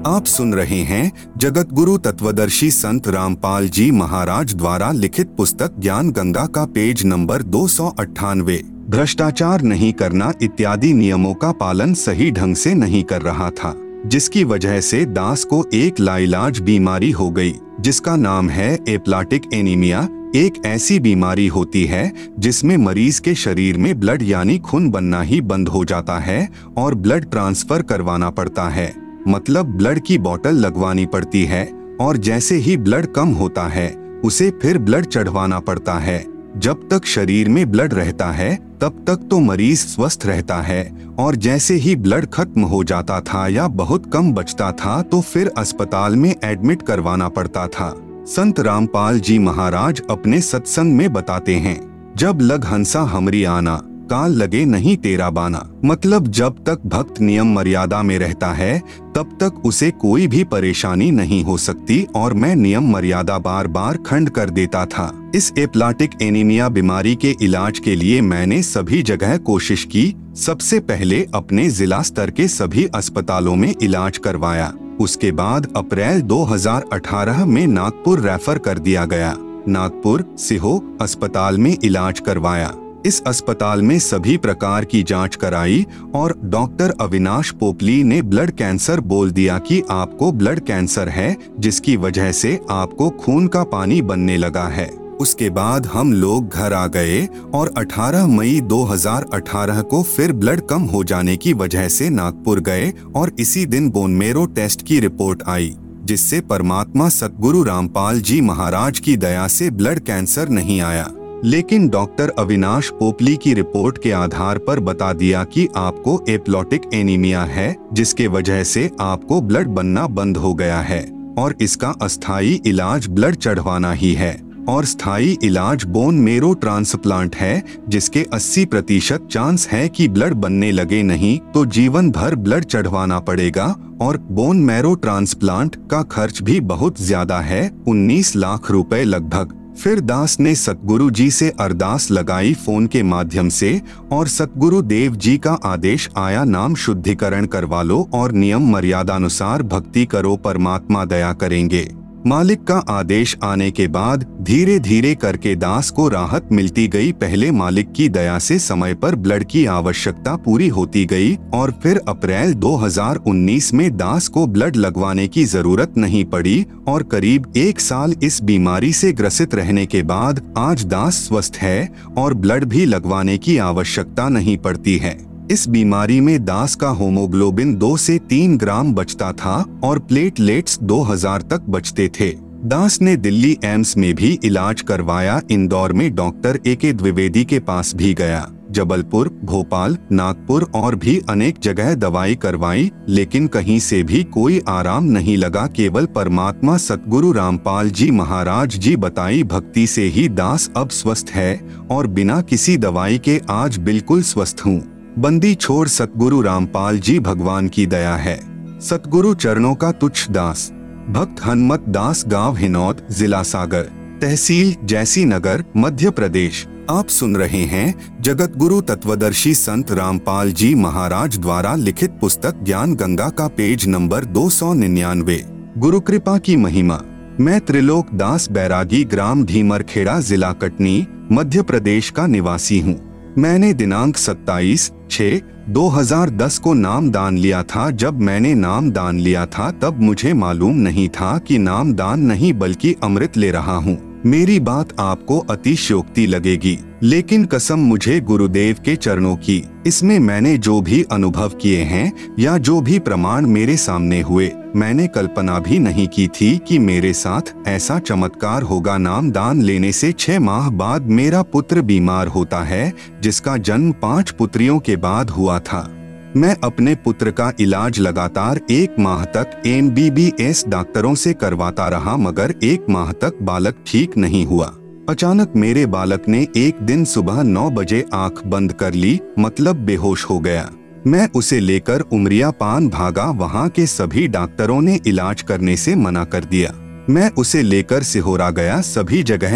आप सुन रहे हैं जगत गुरु तत्वदर्शी संत रामपाल जी महाराज द्वारा लिखित पुस्तक ज्ञान गंगा का पेज नंबर 298। भ्रष्टाचार नहीं करना इत्यादि नियमों का पालन सही ढंग से नहीं कर रहा था, जिसकी वजह से दास को एक लाइलाज बीमारी हो गई, जिसका नाम है एप्लाटिक एनीमिया। एक ऐसी बीमारी होती है जिसमें मरीज के शरीर में ब्लड यानी खून बनना ही बंद हो जाता है और ब्लड ट्रांसफर करवाना पड़ता है, मतलब ब्लड की बोतल लगवानी पड़ती है, और जैसे ही ब्लड कम होता है उसे फिर ब्लड चढ़वाना पड़ता है। जब तक शरीर में ब्लड रहता है तब तक तो मरीज स्वस्थ रहता है, और जैसे ही ब्लड खत्म हो जाता था या बहुत कम बचता था तो फिर अस्पताल में एडमिट करवाना पड़ता था। संत रामपाल जी महाराज अपने सत्संग में बताते हैं, जब लग हंसा हमरी आना, काल लगे नहीं तेरा बाना। मतलब जब तक भक्त नियम मर्यादा में रहता है तब तक उसे कोई भी परेशानी नहीं हो सकती, और मैं नियम मर्यादा बार बार खंड कर देता था। इस एप्लाटिक एनीमिया बीमारी के इलाज के लिए मैंने सभी जगह कोशिश की। सबसे पहले अपने जिला स्तर के सभी अस्पतालों में इलाज करवाया। उसके बाद अप्रैल 2018 में नागपुर रेफर कर दिया गया। नागपुर सिहो अस्पताल में इलाज करवाया। इस अस्पताल में सभी प्रकार की जांच कराई और डॉक्टर अविनाश पोपली ने ब्लड कैंसर बोल दिया कि आपको ब्लड कैंसर है, जिसकी वजह से आपको खून का पानी बनने लगा है। उसके बाद हम लोग घर आ गए और 18 मई 2018 को फिर ब्लड कम हो जाने की वजह से नागपुर गए, और इसी दिन बोन मेरो टेस्ट की रिपोर्ट आई, जिससे परमात्मा सतगुरु रामपाल जी महाराज की दया से ब्लड कैंसर नहीं आया। लेकिन डॉक्टर अविनाश पोपली की रिपोर्ट के आधार पर बता दिया कि आपको एप्लाटिक एनीमिया है, जिसके वजह से आपको ब्लड बनना बंद हो गया है, और इसका अस्थायी इलाज ब्लड चढ़वाना ही है, और स्थायी इलाज बोन मेरो ट्रांसप्लांट है, जिसके 80% चांस है कि ब्लड बनने लगे, नहीं तो जीवन भर ब्लड चढ़वाना पड़ेगा। और बोन मेरो ट्रांसप्लांट का खर्च भी बहुत ज्यादा है, 19 लाख रुपए लगभग। फिर दास ने सतगुरु जी से अरदास लगाई फोन के माध्यम से, और सतगुरु देव जी का आदेश आया, नाम शुद्धिकरण करवा लो और नियम मर्यादानुसार भक्ति करो, परमात्मा दया करेंगे। मालिक का आदेश आने के बाद धीरे धीरे करके दास को राहत मिलती गई। पहले मालिक की दया से समय पर ब्लड की आवश्यकता पूरी होती गई, और फिर अप्रैल 2019 में दास को ब्लड लगवाने की जरूरत नहीं पड़ी, और करीब 1 साल इस बीमारी से ग्रसित रहने के बाद आज दास स्वस्थ है और ब्लड भी लगवाने की आवश्यकता नहीं पड़ती है। इस बीमारी में दास का होमोग्लोबिन 2 से 3 ग्राम बचता था और प्लेटलेट्स 2000 तक बचते थे। दास ने दिल्ली एम्स में भी इलाज करवाया, इंदौर में डॉक्टर AK द्विवेदी के पास भी गया, जबलपुर, भोपाल, नागपुर और भी अनेक जगह दवाई करवाई, लेकिन कहीं से भी कोई आराम नहीं लगा। केवल परमात्मा सतगुरु रामपाल जी महाराज जी बताई भक्ति से ही दास अब स्वस्थ है, और बिना किसी दवाई के आज बिल्कुल स्वस्थ हूँ। बंदी छोड़ सतगुरु रामपाल जी भगवान की दया है। सतगुरु चरणों का तुच्छ दास। भक्त हनुमत दास, गांव हिनौत, जिला सागर, तहसील जैसी नगर, मध्य प्रदेश। आप सुन रहे हैं जगत गुरु तत्वदर्शी संत रामपाल जी महाराज द्वारा लिखित पुस्तक ज्ञान गंगा का पेज नंबर 299। गुरु कृपा की महिमा। मैं त्रिलोक दास बैरागी, ग्राम धीमरखेड़ा, जिला कटनी, मध्य प्रदेश का निवासी हूँ। मैंने दिनांक 27/6/2010 को नाम दान लिया था। जब मैंने नाम दान लिया था तब मुझे मालूम नहीं था कि नाम दान नहीं बल्कि अमृत ले रहा हूँ। मेरी बात आपको अतिशयोक्ति लगेगी, लेकिन कसम मुझे गुरुदेव के चरणों की। इसमें मैंने जो भी अनुभव किए हैं या जो भी प्रमाण मेरे सामने हुए, मैंने कल्पना भी नहीं की थी कि मेरे साथ ऐसा चमत्कार होगा। नाम दान लेने से 6 माह बाद मेरा पुत्र बीमार होता है, जिसका जन्म 5 पुत्रियों के बाद हुआ था। मैं अपने पुत्र का इलाज लगातार 1 माह तक MBBS डॉक्टरों से करवाता रहा, मगर 1 माह तक बालक ठीक नहीं हुआ। अचानक मेरे बालक ने एक दिन सुबह 9 बजे आंख बंद कर ली, मतलब बेहोश हो गया। मैं उसे लेकर उमरिया पान भागा। वहाँ के सभी डॉक्टरों ने इलाज करने से मना कर दिया। मैं उसे लेकर सिहोरा गया। सभी जगह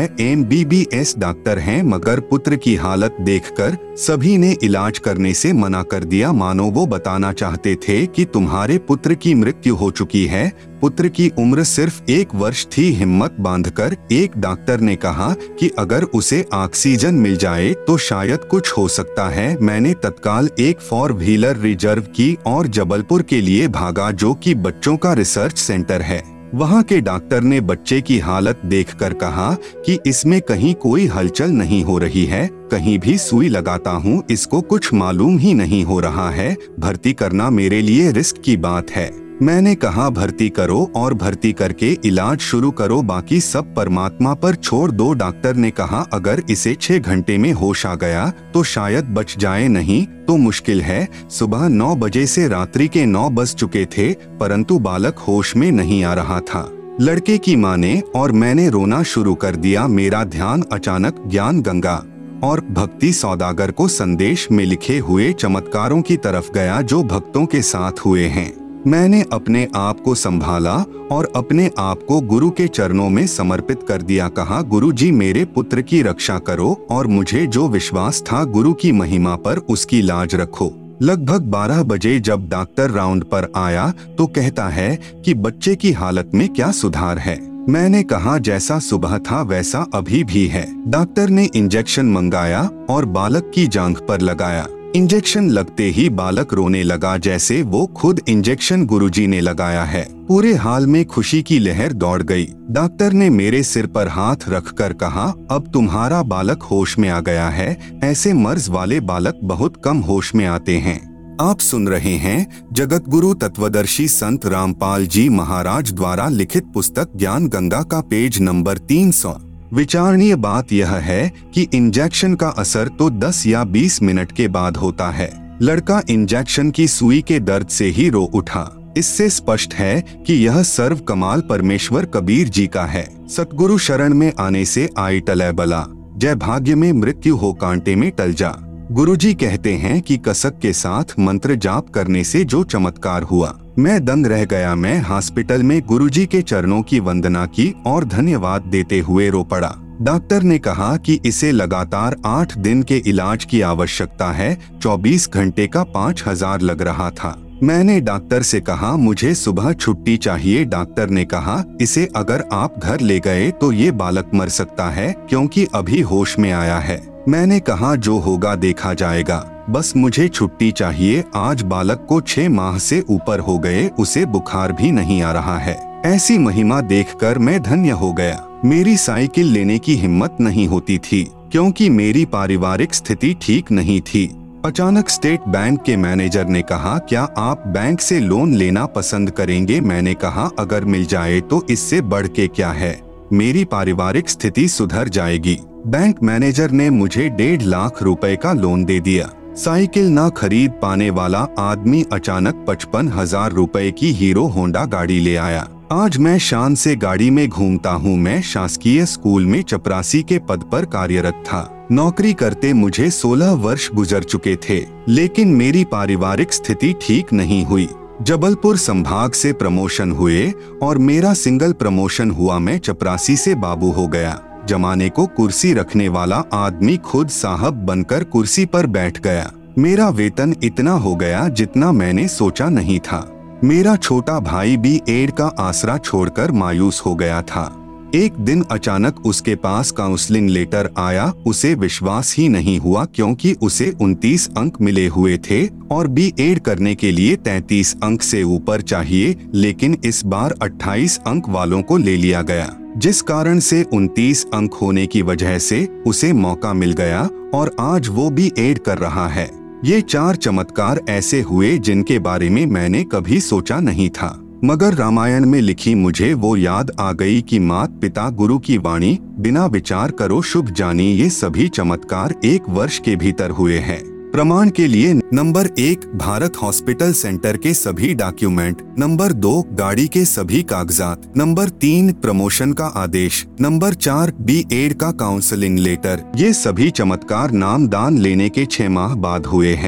MBBS डॉक्टर हैं, मगर पुत्र की हालत देखकर सभी ने इलाज करने से मना कर दिया, मानो वो बताना चाहते थे कि तुम्हारे पुत्र की मृत्यु हो चुकी है। पुत्र की उम्र सिर्फ 1 वर्ष थी। हिम्मत बांधकर एक डॉक्टर ने कहा कि अगर उसे ऑक्सीजन मिल जाए तो शायद कुछ हो सकता है। मैंने तत्काल एक 4 व्हीलर रिजर्व की और जबलपुर के लिए भागा, जो कि बच्चों का रिसर्च सेंटर है। वहाँ के डॉक्टर ने बच्चे की हालत देखकर कहा कि इसमें कहीं कोई हलचल नहीं हो रही है, कहीं भी सुई लगाता हूँ इसको कुछ मालूम ही नहीं हो रहा है। भर्ती करना मेरे लिए रिस्क की बात है। मैंने कहा भर्ती करो और भर्ती करके इलाज शुरू करो, बाकी सब परमात्मा पर छोड़ दो। डॉक्टर ने कहा अगर इसे 6 घंटे में होश आ गया तो शायद बच जाए, नहीं तो मुश्किल है। सुबह 9 बजे से रात्रि के 9 बज चुके थे, परंतु बालक होश में नहीं आ रहा था। लड़के की माँ ने और मैंने रोना शुरू कर दिया। मेरा ध्यान अचानक ज्ञान गंगा और भक्ति सौदागर को संदेश में लिखे हुए चमत्कारों की तरफ गया जो भक्तों के साथ हुए हैं। मैंने अपने आप को संभाला और अपने आप को गुरु के चरणों में समर्पित कर दिया। कहा गुरु जी मेरे पुत्र की रक्षा करो और मुझे जो विश्वास था गुरु की महिमा पर उसकी लाज रखो। लगभग 12 बजे जब डॉक्टर राउंड पर आया तो कहता है कि बच्चे की हालत में क्या सुधार है। मैंने कहा जैसा सुबह था वैसा अभी भी है। डॉक्टर ने इंजेक्शन मंगाया और बालक की जांघ पर लगाया। इंजेक्शन लगते ही बालक रोने लगा जैसे वो खुद इंजेक्शन गुरुजी ने लगाया है। पूरे हाल में खुशी की लहर दौड़ गई। डॉक्टर ने मेरे सिर पर हाथ रखकर कहा अब तुम्हारा बालक होश में आ गया है। ऐसे मर्ज वाले बालक बहुत कम होश में आते हैं। आप सुन रहे हैं जगत गुरु तत्वदर्शी संत रामपाल जी महाराज द्वारा लिखित पुस्तक ज्ञान गंगा का पेज नंबर 300। विचारणीय बात यह है कि इंजेक्शन का असर तो 10 या 20 मिनट के बाद होता है। लड़का इंजेक्शन की सुई के दर्द से ही रो उठा। इससे स्पष्ट है कि यह सर्व कमाल परमेश्वर कबीर जी का है। सतगुरु शरण में आने से आई टलै बला, जय भाग्य में मृत्यु हो कांटे में टल जा। गुरुजी कहते हैं कि कसक के साथ मंत्र जाप करने से जो चमत्कार हुआ, मैं दंग रह गया। मैं हॉस्पिटल में गुरुजी के चरणों की वंदना की और धन्यवाद देते हुए रो पड़ा। डॉक्टर ने कहा कि इसे लगातार 8 दिन के इलाज की आवश्यकता है। 24 घंटे का 5000 लग रहा था। मैंने डॉक्टर से कहा मुझे सुबह छुट्टी चाहिए। डॉक्टर ने कहा इसे अगर आप घर ले गए तो ये बालक मर सकता है क्योंकि अभी होश में आया है। मैंने कहा जो होगा देखा जाएगा, बस मुझे छुट्टी चाहिए। आज बालक को 6 माह से ऊपर हो गए, उसे बुखार भी नहीं आ रहा है। ऐसी महिमा देखकर मैं धन्य हो गया। मेरी साइकिल लेने की हिम्मत नहीं होती थी क्योंकि मेरी पारिवारिक स्थिति ठीक नहीं थी। अचानक स्टेट बैंक के मैनेजर ने कहा क्या आप बैंक से लोन लेना पसंद करेंगे। मैंने कहा अगर मिल जाए तो इससे बढ़ के क्या है, मेरी पारिवारिक स्थिति सुधर जाएगी। बैंक मैनेजर ने मुझे 1.5 लाख रुपए का लोन दे दिया। साइकिल ना खरीद पाने वाला आदमी अचानक 55,000 रुपए की हीरो होंडा गाड़ी ले आया। आज मैं शान से गाड़ी में घूमता हूँ। मैं शासकीय स्कूल में चपरासी के पद पर कार्यरत था। नौकरी करते मुझे 16 वर्ष गुजर चुके थे, लेकिन मेरी पारिवारिक स्थिति ठीक नहीं हुई। जबलपुर संभाग से प्रमोशन हुए और मेरा सिंगल प्रमोशन हुआ। मैं चपरासी से बाबू हो गया। जमाने को कुर्सी रखने वाला आदमी खुद साहब बनकर कुर्सी पर बैठ गया। मेरा वेतन इतना हो गया जितना मैंने सोचा नहीं था। मेरा छोटा भाई भी एड का आसरा छोड़कर मायूस हो गया था। एक दिन अचानक उसके पास काउंसलिंग लेटर आया। उसे विश्वास ही नहीं हुआ क्योंकि उसे 29 अंक मिले हुए थे और B.Ed करने के लिए 33 अंक से ऊपर चाहिए, लेकिन इस बार 28 अंक वालों को ले लिया गया, जिस कारण से 29 अंक होने की वजह से उसे मौका मिल गया और आज वो B.Ed कर रहा है। ये 4 चमत्कार ऐसे हुए जिनके बारे में मैंने कभी सोचा नहीं था, मगर रामायण में लिखी मुझे वो याद आ गई कि मात पिता गुरु की वाणी, बिना विचार करो शुभ जानी। ये सभी चमत्कार 1 वर्ष के भीतर हुए हैं। प्रमाण के लिए नंबर 1 भारत हॉस्पिटल सेंटर के सभी डॉक्यूमेंट, नंबर 2 गाड़ी के सभी कागजात, नंबर 3 प्रमोशन का आदेश, नंबर 4 B.Ed का काउंसलिंग लेटर। ये सभी चमत्कार नाम दान लेने के 6 माह बाद हुए हैं।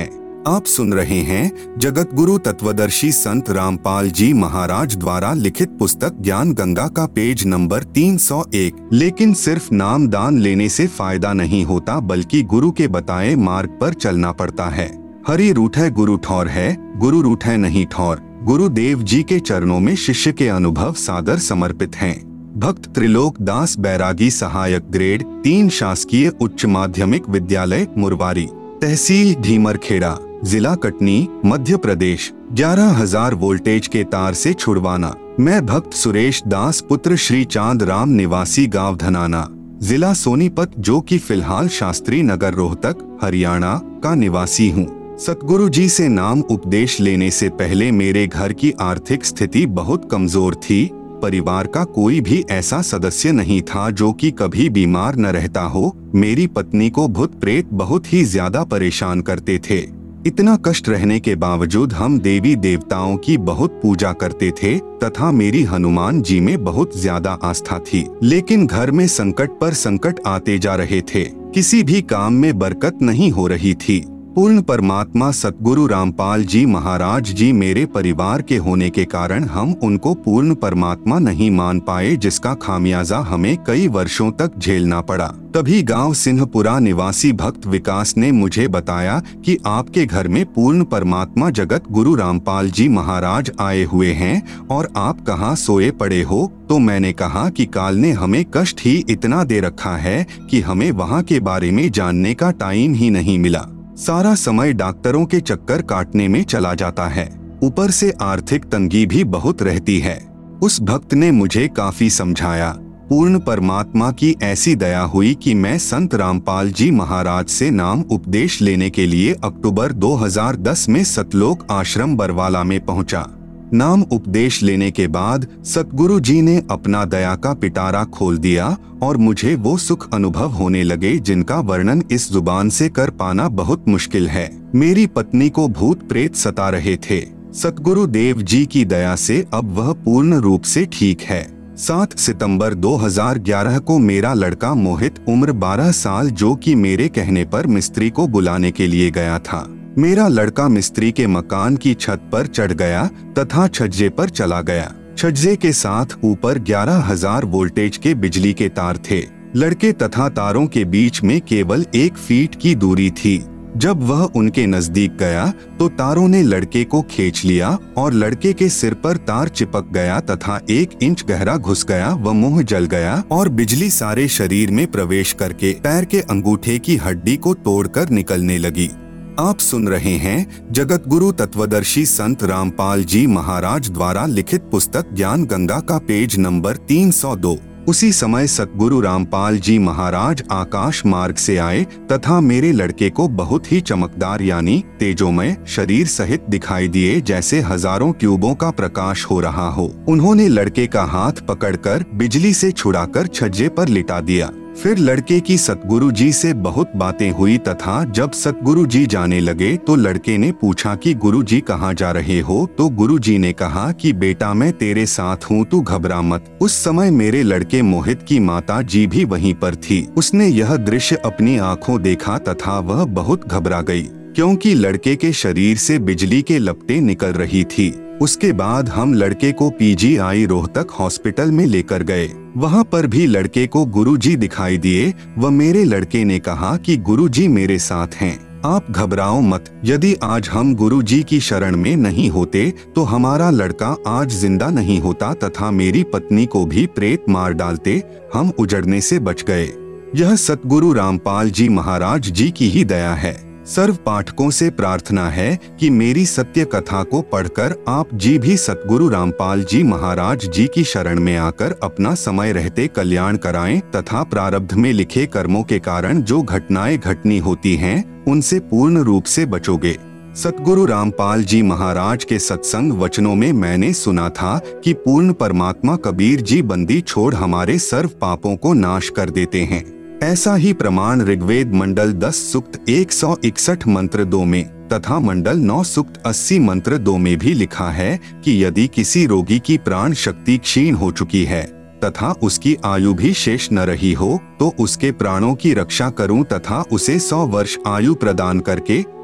आप सुन रहे हैं जगत गुरु तत्वदर्शी संत रामपाल जी महाराज द्वारा लिखित पुस्तक ज्ञान गंगा का पेज नंबर 301। लेकिन सिर्फ नाम दान लेने से फायदा नहीं होता, बल्कि गुरु के बताए मार्ग पर चलना पड़ता है। हरि रूठै गुरु ठौर है, गुरु रूठै नहीं ठौर। गुरुदेव जी के चरणों में शिष्य के अनुभव सादर समर्पित हैं। भक्त त्रिलोक दास बैरागी, सहायक ग्रेड 3, शासकीय उच्च माध्यमिक विद्यालय मुरवारी, तहसील ढीमरखेड़ा, जिला कटनी, मध्य प्रदेश। 11,000 वोल्टेज के तार से छुड़वाना। मैं भक्त सुरेश दास, पुत्र श्री चांद राम, निवासी गांव धनाना, जिला सोनीपत, जो कि फिलहाल शास्त्री नगर रोहतक हरियाणा का निवासी हूँ। सतगुरु जी से नाम उपदेश लेने से पहले मेरे घर की आर्थिक स्थिति बहुत कमजोर थी। परिवार का कोई भी ऐसा सदस्य नहीं था जो कि कभी बीमार न रहता हो। मेरी पत्नी को भूत प्रेत बहुत ही ज्यादा परेशान करते थे। इतना कष्ट रहने के बावजूद हम देवी देवताओं की बहुत पूजा करते थे तथा मेरी हनुमान जी में बहुत ज्यादा आस्था थी। लेकिन घर में संकट पर संकट आते जा रहे थे। किसी भी काम में बरकत नहीं हो रही थी। पूर्ण परमात्मा सतगुरु रामपाल जी महाराज जी मेरे परिवार के होने के कारण हम उनको पूर्ण परमात्मा नहीं मान पाए, जिसका खामियाजा हमें कई वर्षों तक झेलना पड़ा। तभी गांव सिंहपुरा निवासी भक्त विकास ने मुझे बताया कि आपके घर में पूर्ण परमात्मा जगत गुरु रामपाल जी महाराज आए हुए हैं और आप कहाँ सोए पड़े हो। तो मैंने कहा कि काल ने हमें कष्ट ही इतना दे रखा है कि हमें वहाँ के बारे में जानने का टाइम ही नहीं मिला। सारा समय डॉक्टरों के चक्कर काटने में चला जाता है, ऊपर से आर्थिक तंगी भी बहुत रहती है। उस भक्त ने मुझे काफी समझाया। पूर्ण परमात्मा की ऐसी दया हुई कि मैं संत रामपाल जी महाराज से नाम उपदेश लेने के लिए अक्टूबर 2010 में सतलोक आश्रम बरवाला में पहुंचा। नाम उपदेश लेने के बाद सतगुरु जी ने अपना दया का पिटारा खोल दिया और मुझे वो सुख अनुभव होने लगे जिनका वर्णन इस जुबान से कर पाना बहुत मुश्किल है। मेरी पत्नी को भूत प्रेत सता रहे थे। सतगुरु देव जी की दया से अब वह पूर्ण रूप से ठीक है। 7 सितंबर 2011 को मेरा लड़का मोहित, उम्र 12 साल, जो कि मेरे कहने पर मिस्त्री को बुलाने के लिए गया था। मेरा लड़का मिस्त्री के मकान की छत पर चढ़ गया तथा छज्जे पर चला गया। छज्जे के साथ ऊपर 11,000 वोल्टेज के बिजली के तार थे। लड़के तथा तारों के बीच में केवल 1 फीट की दूरी थी। जब वह उनके नजदीक गया तो तारों ने लड़के को खींच लिया और लड़के के सिर पर तार चिपक गया तथा 1 इंच गहरा घुस गया। वह मुंह जल गया और बिजली सारे शरीर में प्रवेश करके पैर के अंगूठे की हड्डी को तोड़कर निकलने लगी। आप सुन रहे हैं जगत गुरु तत्वदर्शी संत रामपाल जी महाराज द्वारा लिखित पुस्तक ज्ञान गंगा का पेज नंबर 302। उसी समय सतगुरु रामपाल जी महाराज आकाश मार्ग से आए तथा मेरे लड़के को बहुत ही चमकदार यानी तेजोमय शरीर सहित दिखाई दिए, जैसे हजारों ट्यूबों का प्रकाश हो रहा हो। उन्होंने लड़के का हाथ पकड़कर बिजली से छुड़ाकर छज्जे पर लिटा दिया। फिर लड़के की सतगुरु जी से बहुत बातें हुई तथा जब सतगुरु जी जाने लगे तो लड़के ने पूछा कि गुरु जी कहाँ जा रहे हो। तो गुरु जी ने कहा कि बेटा मैं तेरे साथ हूँ, तू घबरा मत। उस समय मेरे लड़के मोहित की माता जी भी वहीं पर थी। उसने यह दृश्य अपनी आंखों देखा तथा वह बहुत घबरा गई, क्योंकि लड़के के शरीर से बिजली के लपटें निकल रही थी। उसके बाद हम लड़के को PGI रोहतक हॉस्पिटल में लेकर गए। वहाँ पर भी लड़के को गुरुजी दिखाई दिए। वह मेरे लड़के ने कहा कि गुरुजी मेरे साथ हैं, आप घबराओ मत। यदि आज हम गुरुजी की शरण में नहीं होते तो हमारा लड़का आज जिंदा नहीं होता तथा मेरी पत्नी को भी प्रेत मार डालते। हम उजड़ने से बच गए। यह सतगुरु रामपाल जी महाराज जी की ही दया है। सर्व पाठकों से प्रार्थना है कि मेरी सत्य कथा को पढ़कर आप जी भी सतगुरु रामपाल जी महाराज जी की शरण में आकर अपना समय रहते कल्याण कराएं तथा प्रारब्ध में लिखे कर्मों के कारण जो घटनाएं घटनी होती हैं उनसे पूर्ण रूप से बचोगे। सतगुरु रामपाल जी महाराज के सत्संग वचनों में मैंने सुना था कि पूर्ण परमात्मा कबीर जी बंदी छोड़ हमारे सर्व पापों को नाश कर देते हैं। ऐसा ही प्रमाण ऋग्वेद मंडल 10 सूक्त 161 मंत्र 2 में तथा मंडल 9 सूक्त 80 मंत्र 2 में भी लिखा है कि यदि किसी रोगी की प्राण शक्ति क्षीण हो चुकी है तथा उसकी आयु भी शेष न रही हो तो उसके प्राणों की रक्षा करूं तथा उसे 100 वर्ष आयु प्रदान करके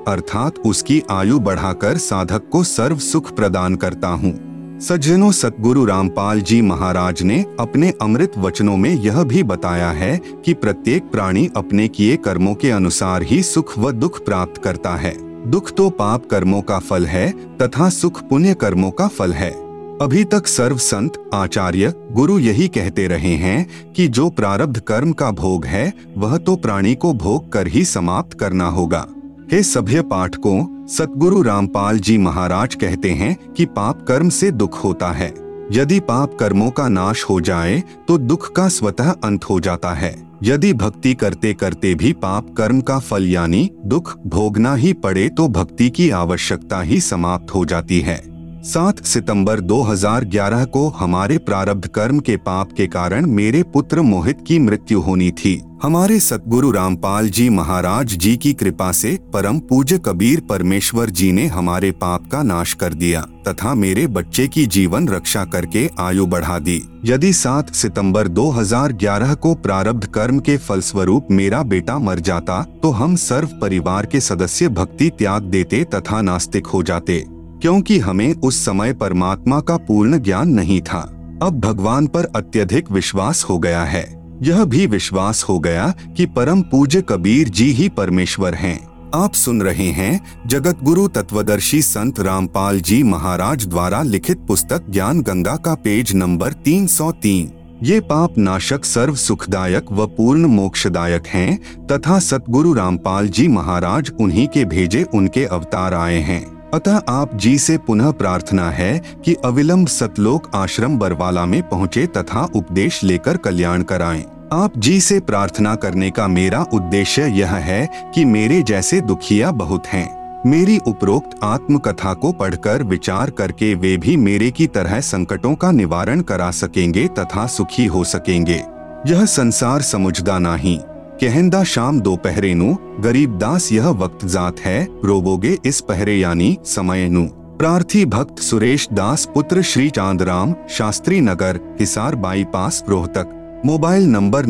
अर्थात उसकी आयु बढ़ाकर साधक को सर्व सुख प्रदान करता हूँ। सज्जनों, सतगुरु रामपाल जी महाराज ने अपने अमृत वचनों में यह भी बताया है कि प्रत्येक प्राणी अपने किए कर्मों के अनुसार ही सुख व दुख प्राप्त करता है। दुख तो पाप कर्मों का फल है तथा सुख पुण्य कर्मों का फल है। अभी तक सर्व संत, आचार्य, गुरु यही कहते रहे हैं कि जो प्रारब्ध कर्म का भोग है वह तो प्राणी को भोग कर ही समाप्त करना होगा। हे सभ्य पाठकों, सतगुरु रामपाल जी महाराज कहते हैं कि पाप कर्म से दुख होता है। यदि पाप कर्मों का नाश हो जाए तो दुख का स्वतः अंत हो जाता है। यदि भक्ति करते करते भी पाप कर्म का फल यानी दुख भोगना ही पड़े तो भक्ति की आवश्यकता ही समाप्त हो जाती है। 7 सितंबर 2011 को हमारे प्रारब्ध कर्म के पाप के कारण मेरे पुत्र मोहित की मृत्यु होनी थी। हमारे सतगुरु रामपाल जी महाराज जी की कृपा से परम पूज्य कबीर परमेश्वर जी ने हमारे पाप का नाश कर दिया तथा मेरे बच्चे की जीवन रक्षा करके आयु बढ़ा दी। यदि 7 सितंबर 2011 को प्रारब्ध कर्म के फलस्वरूप मेरा बेटा मर जाता तो हम सर्व परिवार के सदस्य भक्ति त्याग देते तथा नास्तिक हो जाते, क्योंकि हमें उस समय परमात्मा का पूर्ण ज्ञान नहीं था। अब भगवान पर अत्यधिक विश्वास हो गया है। यह भी विश्वास हो गया कि परम पूज्य कबीर जी ही परमेश्वर हैं। आप सुन रहे हैं जगत गुरु तत्वदर्शी संत रामपाल जी महाराज द्वारा लिखित पुस्तक ज्ञान गंगा का पेज नंबर 303। ये पाप नाशक, सर्व सुखदायक व पूर्ण मोक्षदायक हैं तथा सतगुरु रामपाल जी महाराज उन्हीं के भेजे उनके अवतार आए हैं। अतः आप जी से पुनः प्रार्थना है कि अविलंब सतलोक आश्रम बरवाला में पहुँचे तथा उपदेश लेकर कल्याण कराएं। आप जी से प्रार्थना करने का मेरा उद्देश्य यह है कि मेरे जैसे दुखिया बहुत हैं। मेरी उपरोक्त आत्मकथा को पढ़कर विचार करके वे भी मेरे की तरह संकटों का निवारण करा सकेंगे तथा सुखी हो सकेंगे। यह संसार समुझदा नाही, कहंदा शाम दोपहरे नु, गरीबदास यह वक्त जात है, रोवोगे इस पहरे यानी समय नु। प्रार्थी भक्त सुरेश दास पुत्र Shri Chandram, Shastri Nagar, Hisar bypass, Rohtak. Mobile number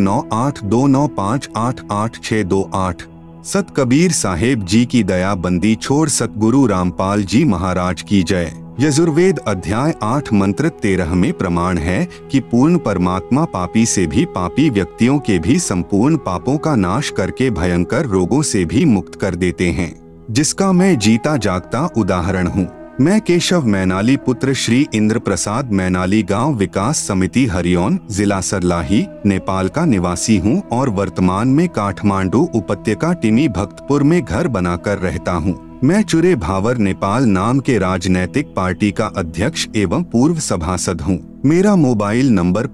9829588628। Sat Kabir Saheb जी की दया बंदी छोड़ सतगुरु रामपाल जी महाराज की जय। यजुर्वेद अध्याय 8 मंत्र 13 में प्रमाण है कि पूर्ण परमात्मा पापी से भी पापी व्यक्तियों के भी संपूर्ण पापों का नाश करके भयंकर रोगों से भी मुक्त कर देते हैं, जिसका मैं जीता जागता उदाहरण हूँ। मैं केशव मैनाली पुत्र श्री इंद्र प्रसाद मैनाली गांव विकास समिति हरिओन, जिला सरलाही, नेपाल का निवासी हूं और वर्तमान में काठमांडू उपत्यका टिमी भक्तपुर में घर बनाकर रहता हूं। मैं चुरे भावर नेपाल नाम के राजनैतिक पार्टी का अध्यक्ष एवं पूर्व सभासद हूं। मेरा मोबाइल नंबर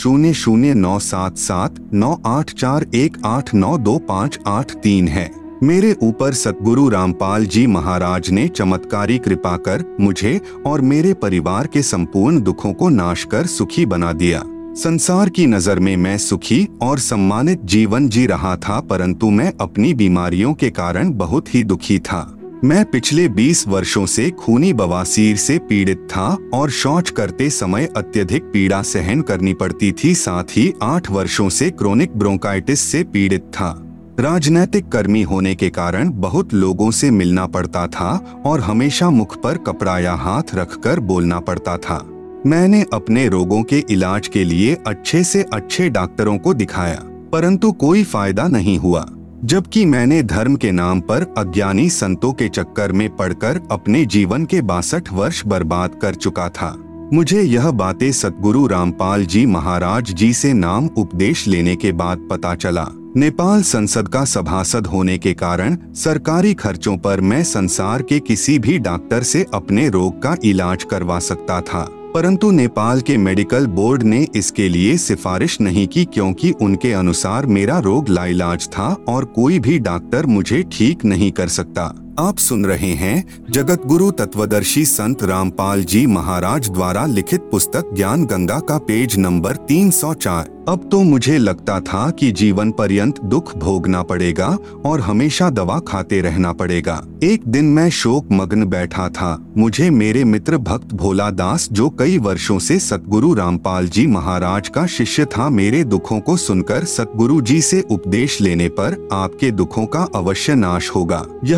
+0097798418925883 है। मेरे ऊपर सतगुरु रामपाल जी महाराज ने चमत्कारी कृपा कर मुझे और मेरे परिवार के संपूर्ण दुखों को नाश कर सुखी बना दिया। संसार की नजर में मैं सुखी और सम्मानित जीवन जी रहा था, परंतु मैं अपनी बीमारियों के कारण बहुत ही दुखी था। मैं पिछले 20 वर्षों से खूनी बवासीर से पीड़ित था और शौच करते समय अत्यधिक पीड़ा सहन करनी पड़ती थी। साथ ही 8 वर्षों से क्रोनिक ब्रोंकाइटिस से पीड़ित था। राजनैतिक कर्मी होने के कारण बहुत लोगों से मिलना पड़ता था और हमेशा मुख पर कपड़ा या हाथ रखकर बोलना पड़ता था। मैंने अपने रोगों के इलाज के लिए अच्छे से अच्छे डॉक्टरों को दिखाया, परंतु कोई फायदा नहीं हुआ। जबकि मैंने धर्म के नाम पर अज्ञानी संतों के चक्कर में पड़कर अपने जीवन के 62 वर्ष बर्बाद कर चुका था। मुझे यह बातें सतगुरु रामपाल जी महाराज जी से नाम उपदेश लेने के बाद पता चला। नेपाल संसद का सभासद होने के कारण सरकारी खर्चों पर मैं संसार के किसी भी डॉक्टर से अपने रोग का इलाज करवा सकता था, परंतु नेपाल के मेडिकल बोर्ड ने इसके लिए सिफारिश नहीं की, क्योंकि उनके अनुसार मेरा रोग लाइलाज था और कोई भी डॉक्टर मुझे ठीक नहीं कर सकता। आप सुन रहे हैं जगत गुरु तत्वदर्शी संत रामपाल जी महाराज द्वारा लिखित पुस्तक ज्ञान गंगा का पेज नंबर 304। अब तो मुझे लगता था कि जीवन पर्यंत दुख भोगना पड़ेगा और हमेशा दवा खाते रहना पड़ेगा। एक दिन मैं शोक मग्न बैठा था। मुझे मेरे मित्र भक्त भोला दास, जो कई वर्षों से सतगुरु रामपाल जी महाराज का शिष्य था, मेरे दुखों को सुनकर सतगुरु जी से उपदेश लेने पर आपके दुखों का अवश्य नाश होगा, यह कहकर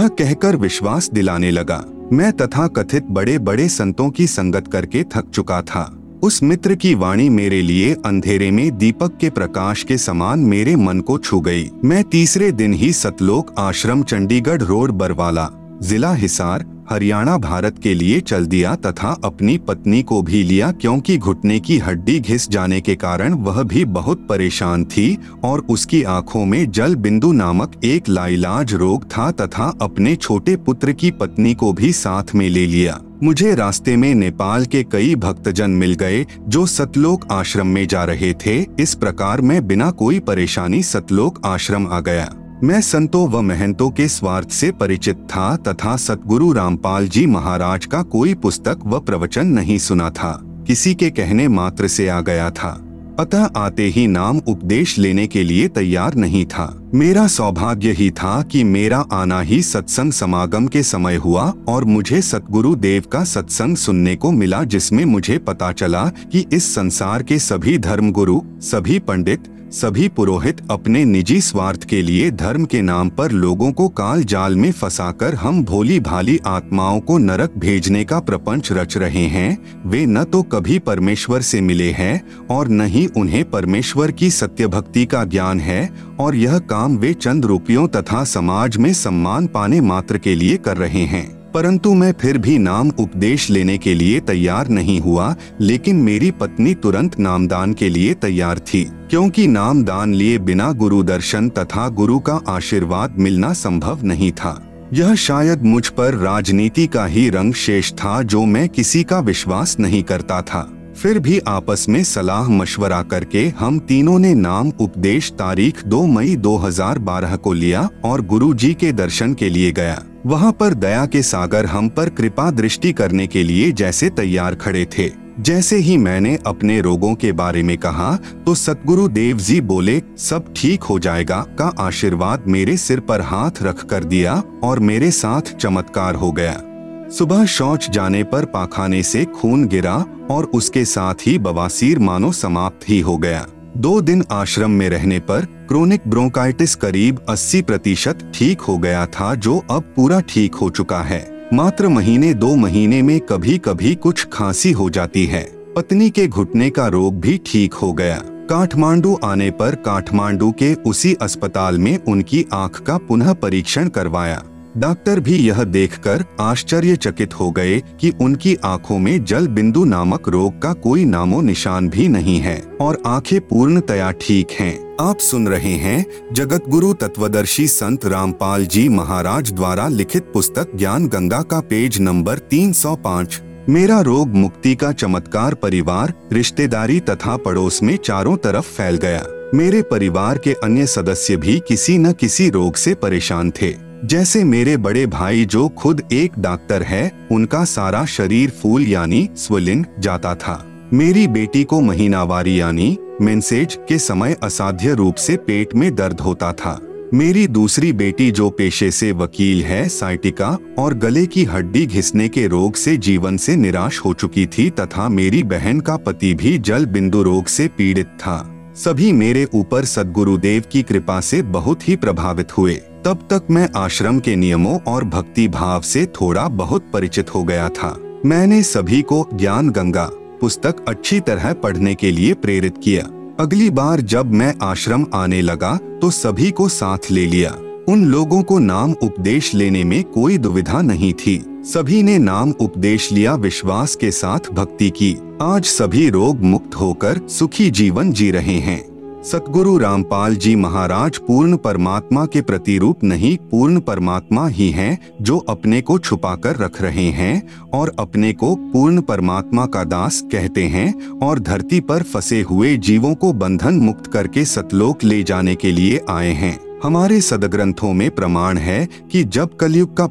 समझाकर विश्वास दिलाने लगा। मैं तथाकथित बड़े बड़े संतों की संगत करके थक चुका था। उस मित्र की वाणी मेरे लिए अंधेरे में दीपक के प्रकाश के समान मेरे मन को छू गई। मैं तीसरे दिन ही सतलोक आश्रम चंडीगढ़ रोड बरवाला, जिला हिसार, हरियाणा भारत के लिए चल दिया तथा अपनी पत्नी को भी लिया, क्योंकि घुटने की हड्डी घिस जाने के कारण वह भी बहुत परेशान थी और उसकी आंखों में जल बिंदु नामक एक लाइलाज रोग था तथा अपने छोटे पुत्र की पत्नी को भी साथ में ले लिया। मुझे रास्ते में नेपाल के कई भक्तजन मिल गए जो सतलोक आश्रम में जा रहे थे। इस प्रकार मैं बिना कोई परेशानी सतलोक आश्रम आ गया। मैं संतों व महंतों के स्वार्थ से परिचित था तथा सतगुरु रामपाल जी महाराज का कोई पुस्तक व प्रवचन नहीं सुना था, किसी के कहने मात्र से आ गया था। अतः आते ही नाम उपदेश लेने के लिए तैयार नहीं था। मेरा सौभाग्य ही था कि मेरा आना ही सत्संग समागम के समय हुआ और मुझे सतगुरु देव का सत्संग सुनने को मिला, जिसमें मुझे पता चला कि इस संसार के सभी धर्मगुरु, सभी पंडित, सभी पुरोहित अपने निजी स्वार्थ के लिए धर्म के नाम पर लोगों को काल जाल में फंसाकर हम भोली भाली आत्माओं को नरक भेजने का प्रपंच रच रहे हैं। वे न तो कभी परमेश्वर से मिले हैं और न ही उन्हें परमेश्वर की सत्य भक्ति का ज्ञान है, और यह काम वे चंद रुपयों तथा समाज में सम्मान पाने मात्र के लिए कर रहे हैं। परंतु मैं फिर भी नाम उपदेश लेने के लिए तैयार नहीं हुआ, लेकिन मेरी पत्नी तुरंत नामदान के लिए तैयार थी, क्योंकि नामदान लिए बिना गुरु दर्शन तथा गुरु का आशीर्वाद मिलना संभव नहीं था। यह शायद मुझ पर राजनीति का ही रंग शेष था जो मैं किसी का विश्वास नहीं करता था। फिर भी आपस में सलाह मशवरा करके हम तीनों ने नाम उपदेश तारीख 2 मई 2012 को लिया और गुरु जी के दर्शन के लिए गया। वहाँ पर दया के सागर हम पर कृपा दृष्टि करने के लिए जैसे तैयार खड़े थे। जैसे ही मैंने अपने रोगों के बारे में कहा तो सतगुरु देव जी बोले, सब ठीक हो जाएगा का आशीर्वाद मेरे सिर पर हाथ रख कर दिया और मेरे साथ चमत्कार हो गया। सुबह शौच जाने पर पाखाने से खून गिरा और उसके साथ ही बवासीर मानो समाप्त ही हो गया। 2 दिन आश्रम में रहने पर क्रोनिक ब्रोंकाइटिस करीब 80% ठीक हो गया था, जो अब पूरा ठीक हो चुका है। मात्र महीने 2 महीने में कभी कभी कुछ खांसी हो जाती है। पत्नी के घुटने का रोग भी ठीक हो गया। काठमांडू आने पर काठमांडू के उसी अस्पताल में उनकी आंख का पुनः परीक्षण करवाया। डॉक्टर भी यह देखकर आश्चर्यचकित हो गए कि उनकी आंखों में जल बिंदु नामक रोग का कोई नामो निशान भी नहीं है और आंखें पूर्णतया ठीक हैं। आप सुन रहे हैं जगत गुरु तत्वदर्शी संत रामपाल जी महाराज द्वारा लिखित पुस्तक ज्ञान गंगा का पेज नंबर 305। मेरा रोग मुक्ति का चमत्कार परिवार, रिश्तेदारी तथा पड़ोस में चारों तरफ फैल गया। मेरे परिवार के अन्य सदस्य भी किसी न किसी रोग से परेशान थे। जैसे मेरे बड़े भाई जो खुद एक डॉक्टर है, उनका सारा शरीर फूल यानी स्वेलिंग जाता था। मेरी बेटी को महीनावारी यानी मेंसेज के समय असाध्य रूप से पेट में दर्द होता था। मेरी दूसरी बेटी जो पेशे से वकील है, साइटिका और गले की हड्डी घिसने के रोग से जीवन से निराश हो चुकी थी तथा मेरी बहन का पति भी जल बिंदु रोग से पीड़ित था। सभी मेरे ऊपर सद्गुरुदेव की कृपा से बहुत ही प्रभावित हुए। तब तक मैं आश्रम के नियमों और भक्ति भाव से थोड़ा बहुत परिचित हो गया था। मैंने सभी को ज्ञान गंगा पुस्तक अच्छी तरह पढ़ने के लिए प्रेरित किया। अगली बार जब मैं आश्रम आने लगा तो सभी को साथ ले लिया। उन लोगों को नाम उपदेश लेने में कोई दुविधा नहीं थी। सभी ने नाम उपदेश लिया, विश्वास के साथ भक्ति की। आज सभी रोग मुक्त होकर सुखी जीवन जी रहे हैं। सतगुरु रामपाल जी महाराज पूर्ण परमात्मा के प्रतिरूप नहीं, पूर्ण परमात्मा ही हैं, जो अपने को छुपाकर रख रहे हैं और अपने को पूर्ण परमात्मा का दास कहते हैं और धरती पर फंसे हुए जीवों को बंधन मुक्त करके सतलोक ले जाने के लिए आए हैं। हमारे सदग्रंथों में प्रमाण है कि जब कलयुग का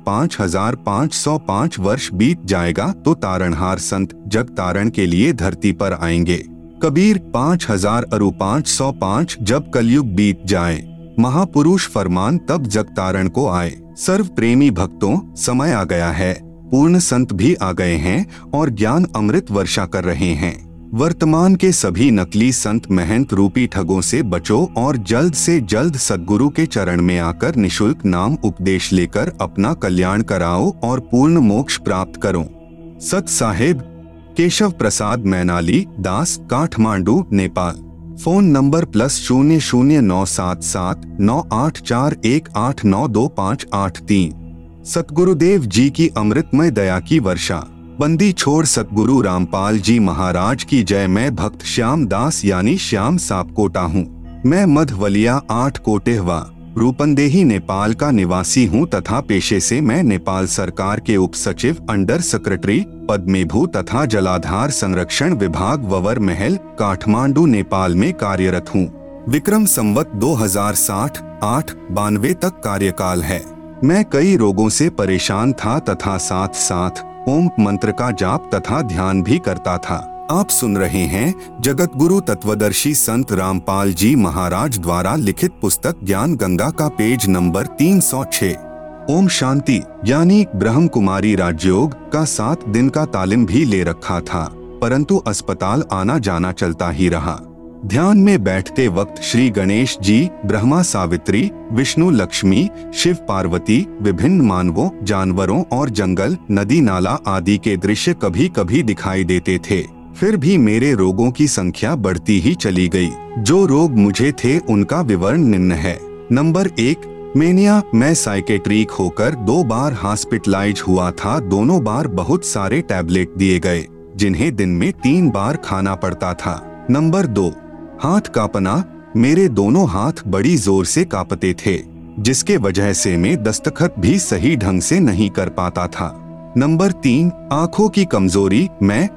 5505 वर्ष बीत जाएगा तो तारणहार संत जग तारण के लिए धरती पर आएंगे। कबीर 5505 जब कलयुग बीत जाए, महापुरुष फरमान तब जग तारण को आए। सर्व प्रेमी भक्तों, समय आ गया है। पूर्ण संत भी आ गए हैं और ज्ञान अमृत वर्षा कर रहे हैं। वर्तमान के सभी नकली संत महंत रूपी ठगों से बचो और जल्द से जल्द सद्गुरु के चरण में आकर निशुल्क नाम उपदेश लेकर अपना कल्याण कराओ और पूर्ण मोक्ष प्राप्त करो। सत साहेब केशव प्रसाद मैनाली दास, काठमांडू, नेपाल। Phone number +009779841892583। सतगुरुदेव जी की अमृतमय दया की वर्षा। बंदी छोड़ सतगुरु रामपाल जी महाराज की जय। मैं भक्त श्याम दास यानी श्याम सापकोटा हूँ। मैं मधवलिया 8 कोटेहवा रूपंदेही नेपाल का निवासी हूँ तथा पेशे से मैं नेपाल सरकार के उप सचिव अंडर सेक्रेटरी पद में भू तथा जलाधार संरक्षण विभाग ववर महल काठमांडू नेपाल में कार्यरत हूँ। विक्रम संवत 2060-8-92 तक कार्यकाल है। मैं कई रोगों से परेशान था तथा साथ साथ ओम मंत्र का जाप तथा ध्यान भी करता था। आप सुन रहे हैं जगत गुरु तत्वदर्शी संत रामपाल जी महाराज द्वारा लिखित पुस्तक ज्ञान गंगा का पेज नंबर 306। ओम शांति यानी ब्रह्म कुमारी राजयोग का 7 दिन का तालीम भी ले रखा था, परंतु अस्पताल आना जाना चलता ही रहा। ध्यान में बैठते वक्त श्री गणेश जी, ब्रह्मा सावित्री, विष्णु लक्ष्मी, शिव पार्वती, विभिन्न मानवों, जानवरों और जंगल, नदी नाला आदि के दृश्य कभी कभी दिखाई देते थे। फिर भी मेरे रोगों की संख्या बढ़ती ही चली गई। जो रोग मुझे थे उनका विवरण निम्न है। Number 1, mania. मैं साइकेट्रिक होकर 2 बार हॉस्पिटलाइज हुआ था। दोनों बार बहुत सारे टैबलेट दिए गए जिन्हें दिन में 3 बार खाना पड़ता था। नंबर 2, हाथ कांपना। मेरे दोनों हाथ बड़ी जोर से कांपते थे जिसके वजह से मैं दस्तखत भी सही ढंग से नहीं कर पाता था। नंबर 3, आंखों की कमजोरी। मैं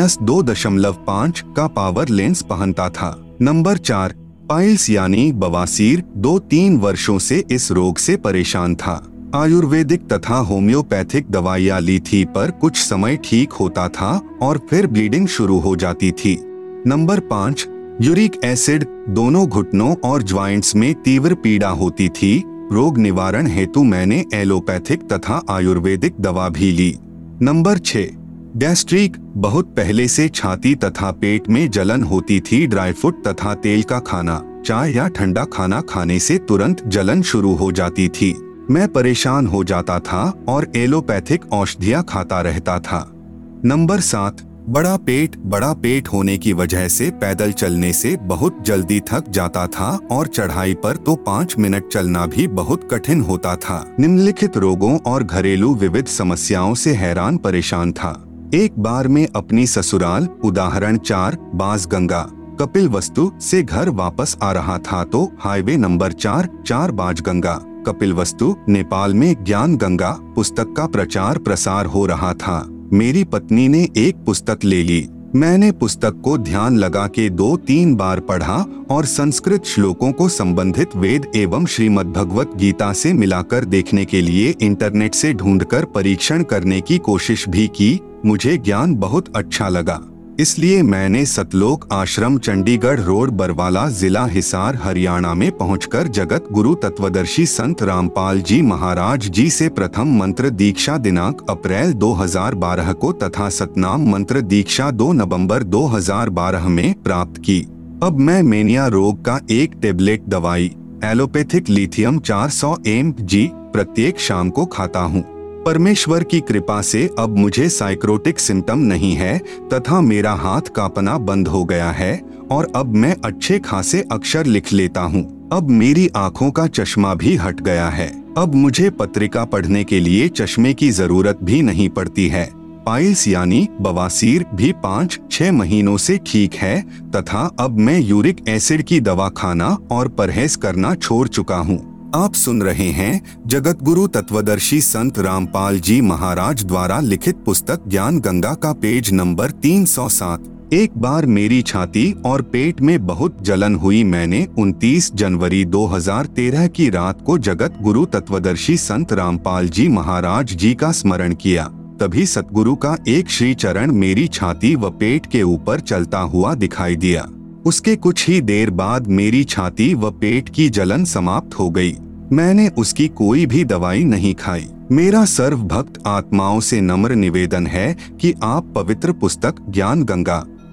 -2.5 का पावर लेंस पहनता था। नंबर 4, पाइल्स यानी बवासीर। 2-3 वर्षों से इस रोग से परेशान था। आयुर्वेदिक तथा होम्योपैथिक दवाइयाँ ली थी पर कुछ समय ठीक होता था और फिर ब्लीडिंग शुरू हो जाती थी। Number 5, uric acid. दोनों घुटनों और ज्वाइंट्स में तीव्र पीड़ा होती थी। रोग निवारण हेतु मैंने एलोपैथिक तथा आयुर्वेदिक दवा भी ली। Number 6, gastric. बहुत पहले से छाती तथा पेट में जलन होती थी। ड्राई फ्रूट तथा तेल का खाना, चाय या ठंडा खाना खाने से तुरंत जलन शुरू हो जाती थी। मैं परेशान हो जाता था और एलोपैथिक औषधियाँ खाता रहता था। नंबर 7, बड़ा पेट होने की वजह से पैदल चलने से बहुत जल्दी थक जाता था और चढ़ाई पर तो 5 मिनट चलना भी बहुत कठिन होता था। निम्नलिखित रोगों और घरेलू विविध समस्याओं से हैरान परेशान था। एक बार मैं अपनी ससुराल उदाहरण 4 बांसगंगा कपिलवस्तु से घर वापस आ रहा था तो हाईवे नंबर 4 बांसगंगा कपिलवस्तु नेपाल में ज्ञान गंगा पुस्तक का प्रचार प्रसार हो रहा था। मेरी पत्नी ने एक पुस्तक ले ली। मैंने पुस्तक को ध्यान लगा के 2-3 बार पढ़ा और संस्कृत श्लोकों को संबंधित वेद एवं श्रीमद् भगवत गीता से मिलाकर देखने के लिए इंटरनेट से ढूंढकर परीक्षण करने की कोशिश भी की। मुझे ज्ञान बहुत अच्छा लगा, इसलिए मैंने सतलोक आश्रम चंडीगढ़ रोड बरवाला जिला हिसार हरियाणा में पहुंचकर जगत गुरु तत्वदर्शी संत रामपाल जी महाराज जी से प्रथम मंत्र दीक्षा दिनांक अप्रैल 2012 को तथा सतनाम मंत्र दीक्षा 2 नवंबर 2012 में प्राप्त की। अब मैं मेनिया रोग का एक टेबलेट दवाई एलोपैथिक लिथियम 400 mg प्रत्येक शाम को खाता हूँ। परमेश्वर की कृपा से अब मुझे साइक्रोटिक सिम्टम नहीं है तथा मेरा हाथ कांपना बंद हो गया है और अब मैं अच्छे खासे अक्षर लिख लेता हूँ। अब मेरी आँखों का चश्मा भी हट गया है। अब मुझे पत्रिका पढ़ने के लिए चश्मे की जरूरत भी नहीं पड़ती है। पाइल्स यानी बवासीर भी 5-6 महीनों से ठीक है तथा अब मैं यूरिक एसिड की दवा खाना और परहेज करना छोड़ चुका हूँ। आप सुन रहे हैं जगत गुरु तत्वदर्शी संत रामपाल जी महाराज द्वारा लिखित पुस्तक ज्ञान गंगा का पेज नंबर 307। एक बार मेरी छाती और पेट में बहुत जलन हुई। मैंने 29 जनवरी 2013 की रात को जगत गुरु तत्वदर्शी संत रामपाल जी महाराज जी का स्मरण किया। तभी सतगुरु का एक श्री चरण मेरी छाती व पेट के ऊपर चलता हुआ दिखाई दिया। उसके कुछ ही देर बाद मेरी छाती व पेट की जलन समाप्त हो गई। मैंने उसकी कोई भी दवाई नहीं खाई। मेरा सर्व भक्त आत्माओं से नम्र निवेदन है कि आप पवित्र पुस्तक ज्ञान गंगा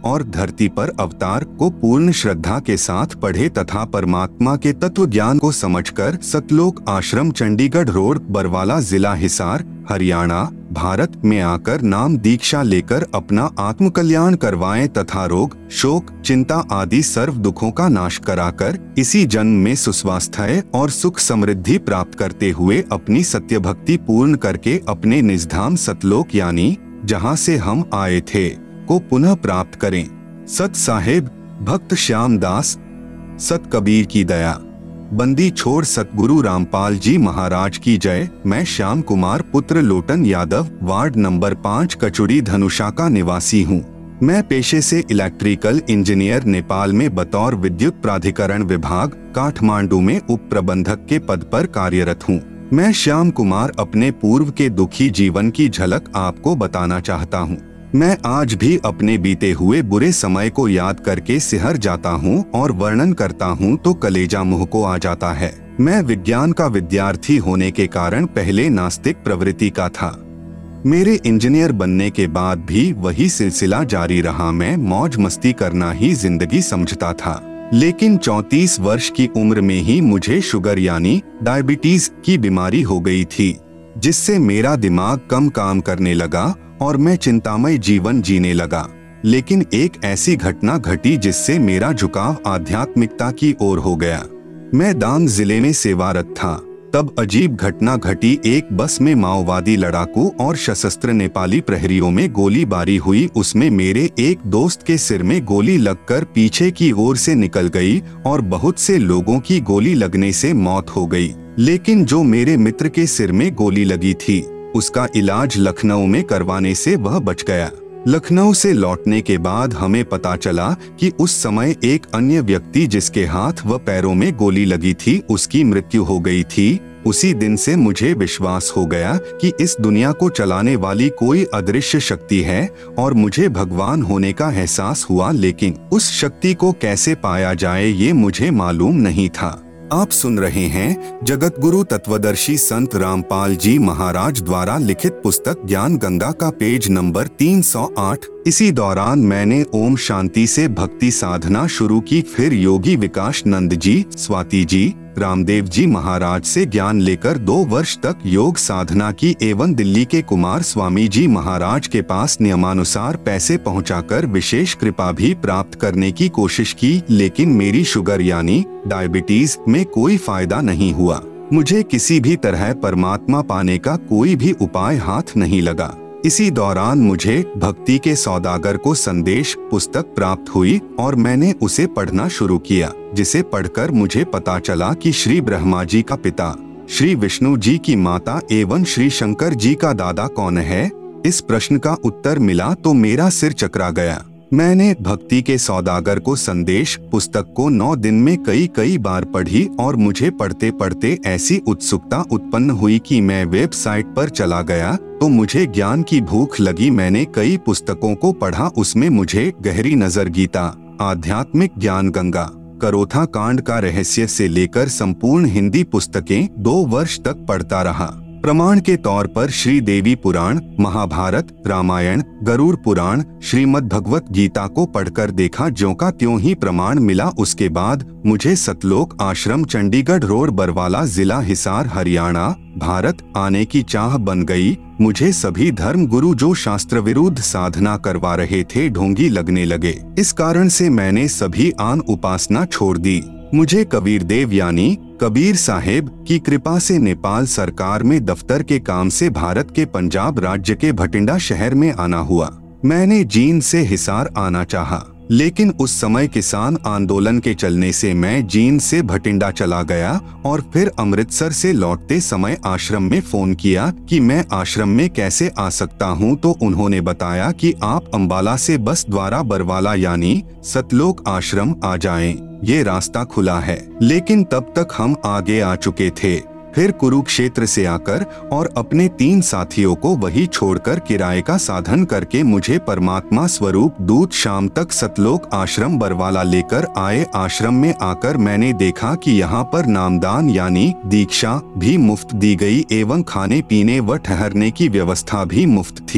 और धरती पर अवतार को पूर्ण श्रद्धा के साथ पढ़े तथा परमात्मा के तत्व ज्ञान को समझकर सतलोक आश्रम चंडीगढ़ रोड बरवाला जिला हिसार हरियाणा भारत में आकर नाम दीक्षा लेकर अपना आत्मकल्याण करवाएं तथा रोग शोक चिंता आदि सर्व दुखों का नाश कराकर इसी जन्म में सुस्वास्थ्य और सुख समृद्धि प्राप्त करते हुए अपनी सत्य भक्ति पूर्ण करके अपने निजधाम सतलोक यानी जहां से हम आए थे को पुनः प्राप्त करें। सत साहेब भक्त श्याम दास सत कबीर की दया बंदी छोड़ सतगुरु रामपाल जी महाराज की जय। मैं श्याम कुमार पुत्र लोटन यादव वार्ड नंबर 5 कचुड़ी धनुषा का निवासी हूँ। मैं पेशे से इलेक्ट्रिकल इंजीनियर नेपाल में बतौर विद्युत प्राधिकरण विभाग काठमांडू में उप प्रबंधक के पद पर कार्यरत हूँ। मैं श्याम कुमार अपने पूर्व के दुखी जीवन की झलक आपको बताना चाहता हूँ। मैं आज भी अपने बीते हुए बुरे समय को याद करके सिहर जाता हूँ और वर्णन करता हूँ तो कलेजा मुंह को आ जाता है। मैं विज्ञान का विद्यार्थी होने के कारण पहले नास्तिक प्रवृत्ति का था। मेरे इंजीनियर बनने के बाद भी वही सिलसिला जारी रहा। मैं मौज मस्ती करना ही जिंदगी समझता था, लेकिन 34 वर्ष की उम्र में ही मुझे शुगर यानी डायबिटीज की बीमारी हो गई थी, जिससे मेरा दिमाग कम काम करने लगा और मैं चिंतामय जीवन जीने लगा। लेकिन एक ऐसी घटना घटी जिससे मेरा झुकाव आध्यात्मिकता की ओर हो गया। मैं डांग जिले में सेवारत था, तब अजीब घटना घटी। एक बस में माओवादी लड़ाकू और सशस्त्र नेपाली प्रहरियों में गोलीबारी हुई। उसमें मेरे एक दोस्त के सिर में गोली लगकर पीछे की ओर से निकल गई और बहुत से लोगों की गोली लगने से मौत हो गई। लेकिन जो मेरे मित्र के सिर में गोली लगी थी उसका इलाज लखनऊ में करवाने से वह बच गया। लखनऊ से लौटने के बाद हमें पता चला कि उस समय एक अन्य व्यक्ति जिसके हाथ व पैरों में गोली लगी थी उसकी मृत्यु हो गई थी। उसी दिन से मुझे विश्वास हो गया कि इस दुनिया को चलाने वाली कोई अदृश्य शक्ति है और मुझे भगवान होने का एहसास हुआ, लेकिन उस शक्ति को कैसे पाया जाए ये मुझे मालूम नहीं था। आप सुन रहे हैं जगत गुरु तत्वदर्शी संत रामपाल जी महाराज द्वारा लिखित पुस्तक ज्ञान गंगा का पेज नंबर 308। इसी दौरान मैंने ओम शांति से भक्ति साधना शुरू की। फिर योगी विकास नंद जी, स्वाति जी, रामदेव जी महाराज से ज्ञान लेकर 2 वर्ष तक योग साधना की एवं दिल्ली के कुमार स्वामी जी महाराज के पास नियमानुसार पैसे पहुंचाकर विशेष कृपा भी प्राप्त करने की कोशिश की, लेकिन मेरी शुगर यानी डायबिटीज में कोई फायदा नहीं हुआ। मुझे किसी भी तरह परमात्मा पाने का कोई भी उपाय हाथ नहीं लगा। इसी दौरान मुझे भक्ति के सौदागर को संदेश पुस्तक प्राप्त हुई और मैंने उसे पढ़ना शुरू किया, जिसे पढ़कर मुझे पता चला कि श्री ब्रह्मा जी का पिता, श्री विष्णु जी की माता एवं श्री शंकर जी का दादा कौन है। इस प्रश्न का उत्तर मिला तो मेरा सिर चकरा गया। मैंने भक्ति के सौदागर को संदेश पुस्तक को 9 दिन में कई बार पढ़ी और मुझे पढ़ते पढ़ते ऐसी उत्सुकता उत्पन्न हुई कि मैं वेबसाइट पर चला गया तो मुझे ज्ञान की भूख लगी। मैंने कई पुस्तकों को पढ़ा, उसमें मुझे गहरी नजर गीता, आध्यात्मिक ज्ञान गंगा, करोथा कांड का रहस्य से लेकर संपूर्ण हिंदी पुस्तकें 2 वर्ष तक पढ़ता रहा। प्रमाण के तौर पर श्री देवी पुराण, महाभारत, रामायण, गरुड़ पुराण, श्रीमद् भगवत गीता को पढ़कर देखा, ज्यों का त्यों ही प्रमाण मिला। उसके बाद मुझे सतलोक आश्रम चंडीगढ़ रोड बरवाला जिला हिसार हरियाणा भारत आने की चाह बन गई। मुझे सभी धर्म गुरु जो शास्त्र विरुद्ध साधना करवा रहे थे ढोंगी लगने लगे। इस कारण से मैंने सभी आन उपासना छोड़ दी। मुझे कबीर देव यानी कबीर साहेब की कृपा से नेपाल सरकार में दफ्तर के काम से भारत के पंजाब राज्य के भटिंडा शहर में आना हुआ। मैंने जींद से हिसार आना चाहा, लेकिन उस समय किसान आंदोलन के चलने से मैं जींद से भटिंडा चला गया और फिर अमृतसर से लौटते समय आश्रम में फोन किया कि मैं आश्रम में कैसे आ सकता हूं, तो उन्होंने बताया कि आप अंबाला से बस द्वारा बरवाला यानी सतलोक आश्रम आ जाएं, ये रास्ता खुला है। लेकिन तब तक हम आगे आ चुके थे। फिर कुरुक्षेत्र से आकर और अपने 3 साथियों को वही छोड़कर किराए का साधन करके मुझे परमात्मा स्वरूप दूत शाम तक सतलोक आश्रम बरवाला लेकर आए। आश्रम में आकर मैंने देखा कि यहाँ पर नामदान यानी दीक्षा भी मुफ्त दी गई एवं खाने पीने व ठहरने की व्यवस्था भी मुफ्त थी।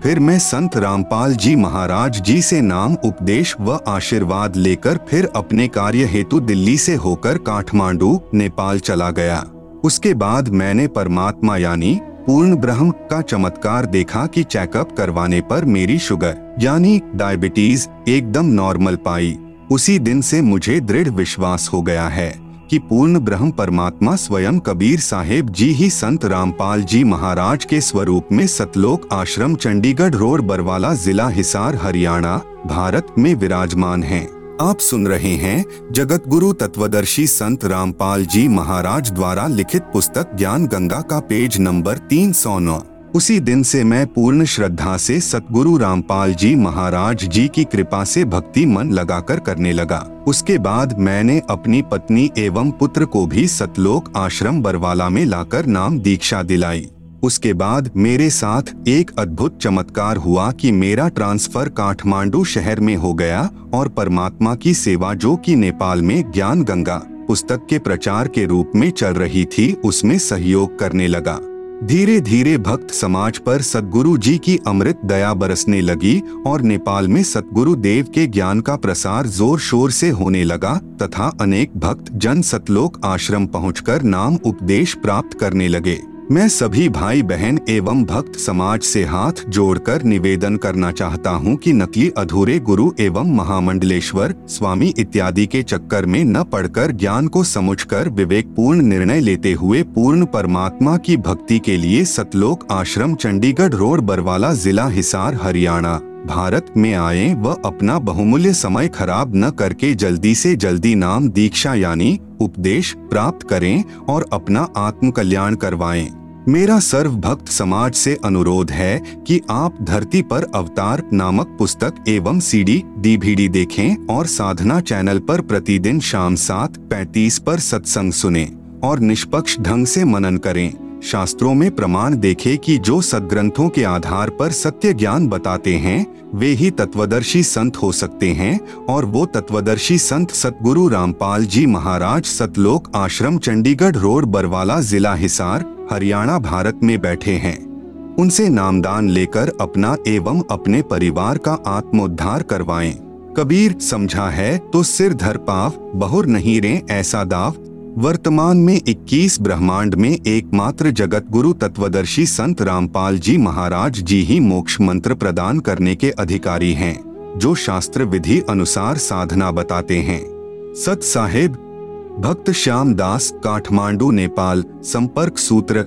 फिर मैं संत रामपाल जी महाराज जी से नाम उपदेश व आशीर्वाद लेकर फिर अपने कार्य हेतु दिल्ली से होकर काठमांडू नेपाल चला गया। उसके बाद मैंने परमात्मा यानी पूर्ण ब्रह्म का चमत्कार देखा कि चेकअप करवाने पर मेरी शुगर यानी डायबिटीज एकदम नॉर्मल पाई। उसी दिन से मुझे दृढ़ विश्वास हो गया है कि पूर्ण ब्रह्म परमात्मा स्वयं कबीर साहेब जी ही संत रामपाल जी महाराज के स्वरूप में सतलोक आश्रम चंडीगढ़ रोड बरवाला जिला हिसार हरियाणा भारत में विराजमान हैं। आप सुन रहे हैं जगत गुरु तत्वदर्शी संत रामपाल जी महाराज द्वारा लिखित पुस्तक ज्ञान गंगा का पेज नंबर 309। उसी दिन से मैं पूर्ण श्रद्धा से सतगुरु रामपाल जी महाराज जी की कृपा से भक्ति मन लगाकर करने लगा। उसके बाद मैंने अपनी पत्नी एवं पुत्र को भी सतलोक आश्रम बरवाला में लाकर नाम दीक्षा दिलाई। उसके बाद मेरे साथ एक अद्भुत चमत्कार हुआ कि मेरा ट्रांसफर काठमांडू शहर में हो गया और परमात्मा की सेवा जो कि नेपाल में ज्ञान गंगा पुस्तक के प्रचार के रूप में चल रही थी उसमें सहयोग करने लगा। धीरे धीरे भक्त समाज पर सतगुरु जी की अमृत दया बरसने लगी और नेपाल में सतगुरु देव के ज्ञान का प्रसार जोर शोर से होने लगा तथा अनेक भक्त जन सतलोक आश्रम पहुंचकर नाम उपदेश प्राप्त करने लगे। मैं सभी भाई बहन एवं भक्त समाज से हाथ जोड़कर निवेदन करना चाहता हूं कि नकली अधूरे गुरु एवं महामंडलेश्वर स्वामी इत्यादि के चक्कर में न पड़कर ज्ञान को समझकर विवेकपूर्ण निर्णय लेते हुए पूर्ण परमात्मा की भक्ति के लिए सतलोक आश्रम चंडीगढ़ रोड बरवाला जिला हिसार हरियाणा भारत में आए व अपना बहुमूल्य समय खराब न करके जल्दी से जल्दी नाम दीक्षा यानी उपदेश प्राप्त करें और अपना आत्म कल्याण करवाएं। मेरा सर्व भक्त समाज से अनुरोध है कि आप धरती पर अवतार नामक पुस्तक एवं सीडी डीवीडी देखें और साधना चैनल पर प्रतिदिन शाम 7:35 पर सत्संग सुनें और निष्पक्ष ढंग से मनन करें। शास्त्रों में प्रमाण देखें कि जो सद्ग्रंथों के आधार पर सत्य ज्ञान बताते हैं वे ही तत्वदर्शी संत हो सकते हैं और वो तत्वदर्शी संत सतगुरु रामपाल जी महाराज सतलोक आश्रम चंडीगढ़ रोड बरवाला जिला हिसार हरियाणा भारत में बैठे हैं। उनसे नामदान लेकर अपना एवं अपने परिवार का आत्मोद्धार करवाएं। कबीर समझा है तो सिर धर पाव बहुर नहीं रे ऐसा दाव। वर्तमान में 21 ब्रह्मांड में एकमात्र जगत गुरु तत्वदर्शी संत रामपाल जी महाराज जी ही मोक्ष मंत्र प्रदान करने के अधिकारी हैं, जो शास्त्र विधि अनुसार साधना बताते हैं। सत साहेब भक्त श्याम दास काठमांडू नेपाल संपर्क सूत्र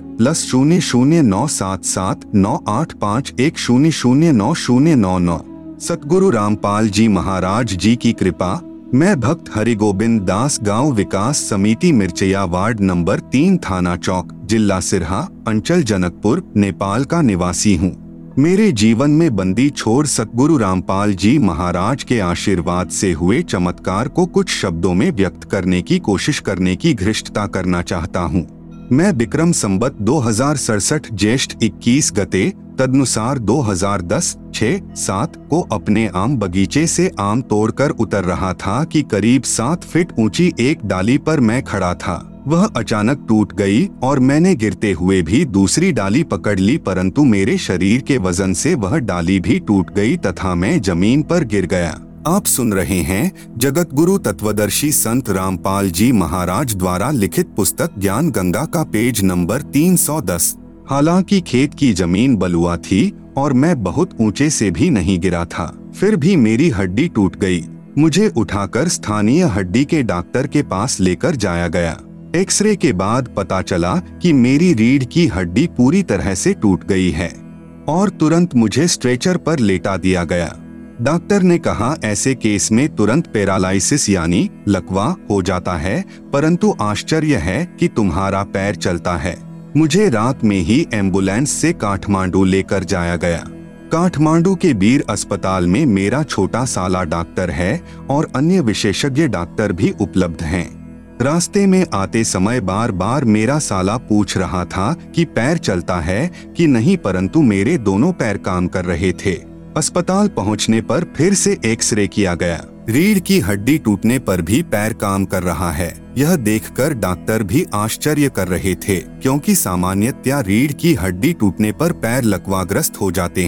+009779851009099। सतगुरु रामपाल जी महाराज जी की कृपा। मैं भक्त हरिगोबिंद दास गांव विकास समिति मिर्चया वार्ड नंबर 3 थाना चौक जिला सिरहा अंचल जनकपुर नेपाल का निवासी हूं। मेरे जीवन में बंदी छोड़ सतगुरु रामपाल जी महाराज के आशीर्वाद से हुए चमत्कार को कुछ शब्दों में व्यक्त करने की कोशिश करने की धृष्टता करना चाहता हूं। मैं विक्रम संवत 2067 ज्येष्ठ 21 गते तदनुसार 2010-6-7 को अपने आम बगीचे से आम तोड़कर उतर रहा था कि करीब 7 फीट ऊंची एक डाली पर मैं खड़ा था। वह अचानक टूट गई और मैंने गिरते हुए भी दूसरी डाली पकड़ ली, परंतु मेरे शरीर के वजन से वह डाली भी टूट गई तथा मैं जमीन पर गिर गया। आप सुन रहे हैं जगत गुरु तत्वदर्शी संत रामपाल जी महाराज द्वारा लिखित पुस्तक ज्ञान गंगा का पेज नंबर 310। हालांकि खेत की जमीन बलुआ थी और मैं बहुत ऊंचे से भी नहीं गिरा था, फिर भी मेरी हड्डी टूट गई। मुझे उठाकर स्थानीय हड्डी के डॉक्टर के पास लेकर जाया गया। एक्सरे के बाद पता चला कि मेरी रीढ़ की हड्डी पूरी तरह से टूट गई है और तुरंत मुझे स्ट्रेचर पर लेटा दिया गया। डॉक्टर ने कहा ऐसे केस में तुरंत पैरालाइसिस यानी लकवा हो जाता है, परंतु आश्चर्य है कि तुम्हारा पैर चलता है। मुझे रात में ही एम्बुलेंस से काठमांडू लेकर जाया गया। काठमांडू के बीर अस्पताल में मेरा छोटा साला डॉक्टर है और अन्य विशेषज्ञ डॉक्टर भी उपलब्ध हैं। रास्ते में आते समय बार बार मेरा साला पूछ रहा था कि पैर चलता है कि नहीं, परंतु मेरे दोनों पैर काम कर रहे थे। अस्पताल पहुंचने पर फिर से एक्सरे किया गया। रीढ़ की हड्डी टूटने पर भी पैर काम कर रहा है। यह देखकर डॉक्टर भी आश्चर्य कर रहे थे, क्योंकि सामान्यतया रीढ़ की हड्डी टूटने पर पैर लकवाग्रस्त हो जाते हैं।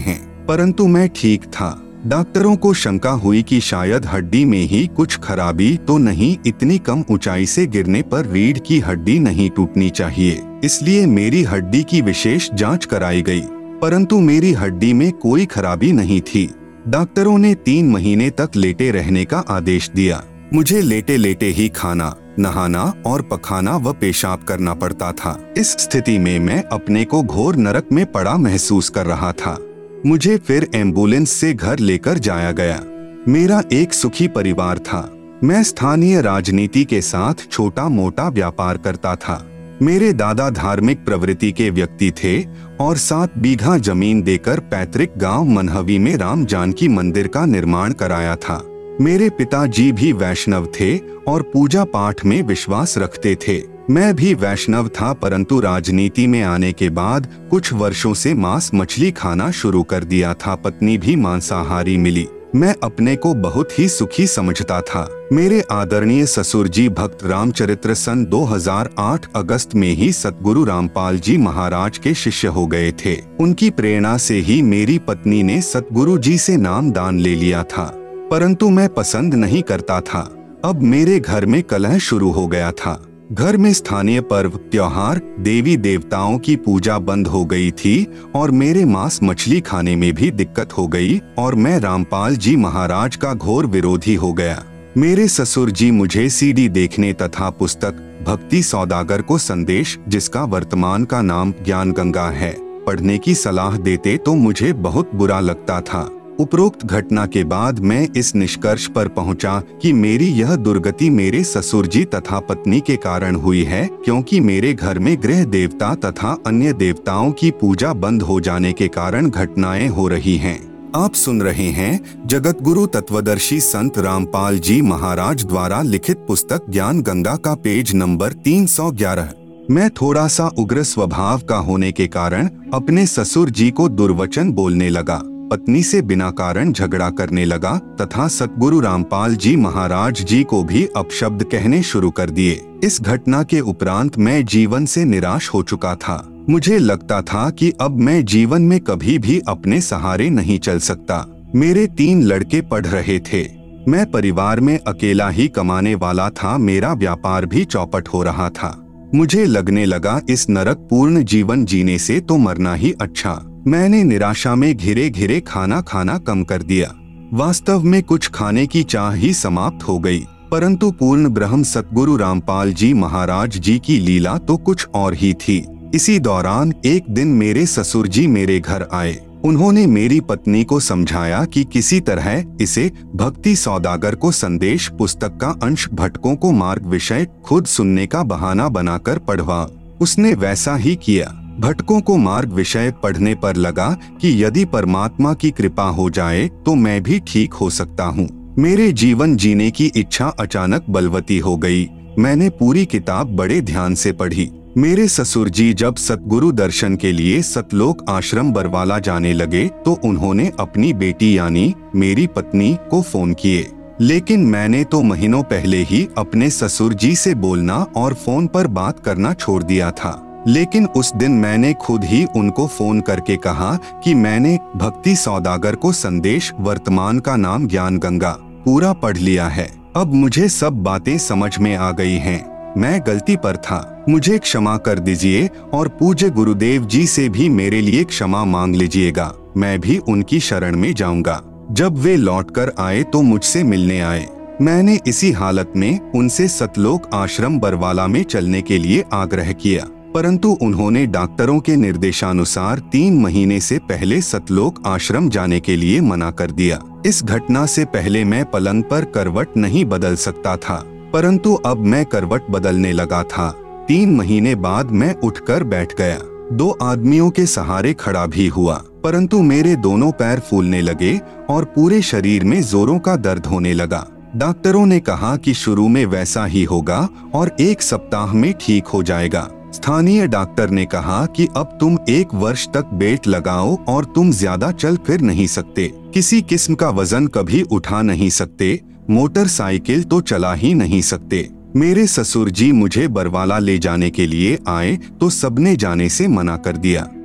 परंतु मैं ठीक था। डॉक्टरों को शंका हुई कि शायद हड्डी में ही कुछ खराबी तो नहीं, इतनी कम ऊंचाई से गिरने पर रीढ़ की हड्डी नहीं टूटनी चाहिए, इसलिए मेरी हड्डी की विशेष जांच कराई गई। परंतु मेरी हड्डी में कोई खराबी नहीं थी। डॉक्टरों ने 3 महीने तक लेटे रहने का आदेश दिया। मुझे लेटे लेटे ही खाना, नहाना और पखाना व पेशाब करना पड़ता था। इस स्थिति में मैं अपने को घोर नरक में पड़ा महसूस कर रहा था। मुझे फिर एम्बुलेंस से घर लेकर जाया गया। मेरा एक सुखी परिवार था। मैं स्थानीय राजनीति के साथ छोटा मोटा व्यापार करता था। मेरे दादा धार्मिक प्रवृत्ति के व्यक्ति थे और 7 बीघा जमीन देकर पैतृक गांव मनहवी में राम जानकी मंदिर का निर्माण कराया था। मेरे पिताजी भी वैष्णव थे और पूजा पाठ में विश्वास रखते थे। मैं भी वैष्णव था, परंतु राजनीति में आने के बाद कुछ वर्षों से मांस मछली खाना शुरू कर दिया था। पत्नी भी मांसाहारी मिली। मैं अपने को बहुत ही सुखी समझता था। मेरे आदरणीय ससुर जी भक्त रामचरित्र सन 2008 अगस्त में ही सतगुरु रामपाल जी महाराज के शिष्य हो गए थे। उनकी प्रेरणा से ही मेरी पत्नी ने सतगुरु जी से नाम दान ले लिया था, परंतु मैं पसंद नहीं करता था। अब मेरे घर में कलह शुरू हो गया था। घर में स्थानीय पर्व त्योहार, देवी देवताओं की पूजा बंद हो गई थी और मेरे मांस मछली खाने में भी दिक्कत हो गई और मैं रामपाल जी महाराज का घोर विरोधी हो गया। मेरे ससुर जी मुझे सीडी देखने तथा पुस्तक भक्ति सौदागर को संदेश, जिसका वर्तमान का नाम ज्ञान गंगा है, पढ़ने की सलाह देते तो मुझे बहुत बुरा लगता था। उपरोक्त घटना के बाद मैं इस निष्कर्ष पर पहुंचा कि मेरी यह दुर्गति मेरे ससुर जी तथा पत्नी के कारण हुई है, क्योंकि मेरे घर में गृह देवता तथा अन्य देवताओं की पूजा बंद हो जाने के कारण घटनाएं हो रही हैं। आप सुन रहे हैं जगत गुरु तत्वदर्शी संत रामपाल जी महाराज द्वारा लिखित पुस्तक ज्ञान गंगा का पेज नंबर 311। मैं थोड़ा सा उग्र स्वभाव का होने के कारण अपने ससुर जी को दुर्वचन बोलने लगा, पत्नी से बिना कारण झगड़ा करने लगा तथा सतगुरु रामपाल जी महाराज जी को भी अपशब्द कहने शुरू कर दिए। इस घटना के उपरांत मैं जीवन से निराश हो चुका था। मुझे लगता था कि अब मैं जीवन में कभी भी अपने सहारे नहीं चल सकता। मेरे 3 लड़के पढ़ रहे थे। मैं परिवार में अकेला ही कमाने वाला था। मेरा व्यापार भी चौपट हो रहा था। मुझे लगने लगा इस नरक पूर्ण जीवन जीने से तो मरना ही अच्छा। मैंने निराशा में घिरे घिरे खाना खाना कम कर दिया। वास्तव में कुछ खाने की चाह ही समाप्त हो गई, परंतु पूर्ण ब्रह्म सतगुरु रामपाल जी महाराज जी की लीला तो कुछ और ही थी। इसी दौरान एक दिन मेरे ससुर जी मेरे घर आए। उन्होंने मेरी पत्नी को समझाया कि किसी तरह इसे भक्ति सौदागर को संदेश पुस्तक का अंश भटकों को मार्ग विषय खुद सुनने का बहाना बनाकर पढ़वा। उसने वैसा ही किया। भटकों को मार्ग विषय पढ़ने पर लगा कि यदि परमात्मा की कृपा हो जाए तो मैं भी ठीक हो सकता हूँ। मेरे जीवन जीने की इच्छा अचानक बलवती हो गई। मैंने पूरी किताब बड़े ध्यान से पढ़ी। मेरे ससुर जी जब सतगुरु दर्शन के लिए सतलोक आश्रम बरवाला जाने लगे तो उन्होंने अपनी बेटी यानी मेरी पत्नी को फोन किए, लेकिन मैंने तो महीनों पहले ही अपने ससुर जी से बोलना और फोन पर बात करना छोड़ दिया था। लेकिन उस दिन मैंने खुद ही उनको फोन करके कहा कि मैंने भक्ति सौदागर को संदेश वर्तमान का नाम ज्ञान गंगा पूरा पढ़ लिया है। अब मुझे सब बातें समझ में आ गई हैं। मैं गलती पर था, मुझे क्षमा कर दीजिए और पूज्य गुरुदेव जी से भी मेरे लिए क्षमा मांग लीजिएगा। मैं भी उनकी शरण में जाऊंगा। जब वे लौटकर आए तो मुझसे मिलने आए। मैंने इसी हालत में उनसे सतलोक आश्रम बरवाला में चलने के लिए आग्रह किया, परंतु उन्होंने डॉक्टरों के निर्देशानुसार 3 महीने से पहले सतलोक आश्रम जाने के लिए मना कर दिया। इस घटना से पहले मैं पलंग पर करवट नहीं बदल सकता था, परंतु अब मैं करवट बदलने लगा था। 3 महीने बाद मैं उठकर बैठ गया। 2 आदमियों के सहारे खड़ा भी हुआ, परंतु मेरे दोनों पैर फूलने लगे और पूरे शरीर में जोरों का दर्द होने लगा। डॉक्टरों ने कहा कि शुरू में वैसा ही होगा और 1 सप्ताह में ठीक हो जाएगा। स्थानीय डॉक्टर ने कहा कि अब तुम 1 वर्ष तक बेल्ट लगाओ और तुम ज्यादा चल फिर नहीं सकते, किसी किस्म का वजन कभी उठा नहीं सकते, मोटरसाइकिल तो चला ही नहीं सकते। मेरे ससुर जी मुझे बरवाला ले जाने के लिए आए तो सबने जाने से मना कर दिया।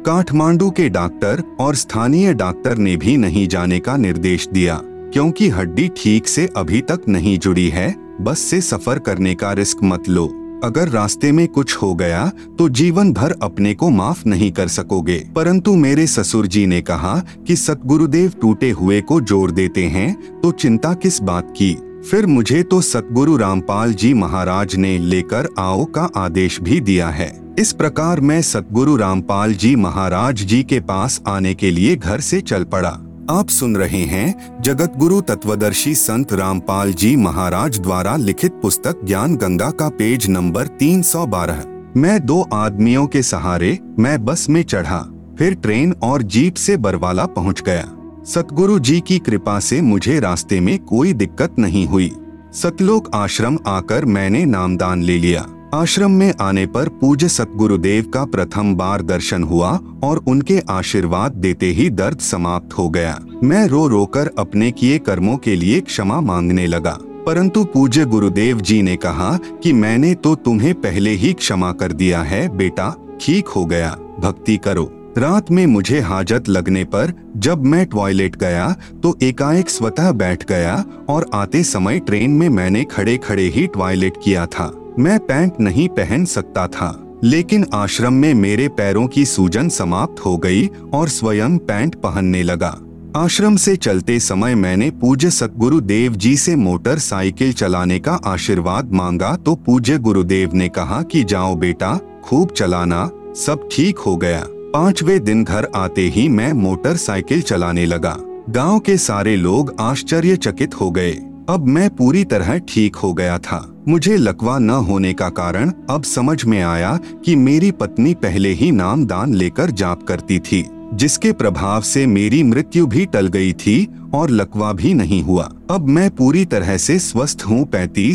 काठमांडू के डॉक्टर और स्थानीय डॉक्टर ने भी नहीं जाने का निर्देश दिया, क्योंकि हड्डी ठीक से अभी तक नहीं जुड़ी है। बस से सफर करने का रिस्क मत लो। अगर रास्ते में कुछ हो गया तो जीवन भर अपने को माफ नहीं कर सकोगे। परंतु मेरे ससुर जी ने कहा कि सतगुरुदेव टूटे हुए को जोड़ देते हैं, तो चिंता किस बात की। फिर मुझे तो सतगुरु रामपाल जी महाराज ने लेकर आओ का आदेश भी दिया है। इस प्रकार मैं सतगुरु रामपाल जी महाराज जी के पास आने के लिए घर से चल पड़ा। आप सुन रहे हैं जगत गुरु तत्वदर्शी संत रामपाल जी महाराज द्वारा लिखित पुस्तक ज्ञान गंगा का पेज नंबर 312। मैं 2 आदमियों के सहारे मैं बस में चढ़ा, फिर ट्रेन और जीप से बरवाला पहुंच गया। सतगुरु जी की कृपा से मुझे रास्ते में कोई दिक्कत नहीं हुई। सतलोक आश्रम आकर मैंने नामदान ले लिया। आश्रम में आने पर पूज्य सतगुरुदेव का प्रथम बार दर्शन हुआ और उनके आशीर्वाद देते ही दर्द समाप्त हो गया। मैं रो रो कर अपने किए कर्मों के लिए क्षमा मांगने लगा, परंतु पूज्य गुरुदेव जी ने कहा कि मैंने तो तुम्हें पहले ही क्षमा कर दिया है बेटा, ठीक हो गया, भक्ति करो। रात में मुझे हाजत लगने पर जब मैं टॉयलेट गया तो एकाएक स्वतः बैठ गया और आते समय ट्रेन में मैंने खड़े खड़े ही टॉयलेट किया था। मैं पैंट नहीं पहन सकता था, लेकिन आश्रम में मेरे पैरों की सूजन समाप्त हो गई और स्वयं पैंट पहनने लगा। आश्रम से चलते समय मैंने पूज्य सतगुरु देव जी से मोटरसाइकिल चलाने का आशीर्वाद मांगा तो पूज्य गुरुदेव ने कहा कि जाओ बेटा, खूब चलाना, सब ठीक हो गया। 5वें दिन घर आते ही मैं मोटरसाइकिल चलाने लगा। गांव के सारे लोग आश्चर्यचकित हो गए। अब मैं पूरी तरह ठीक हो गया था। मुझे लकवा न होने का कारण अब समझ में आया कि मेरी पत्नी पहले ही नाम दान लेकर जाप करती थी, जिसके प्रभाव से मेरी मृत्यु भी टल गई थी और लकवा भी नहीं हुआ। अब मैं पूरी तरह से स्वस्थ हूँ।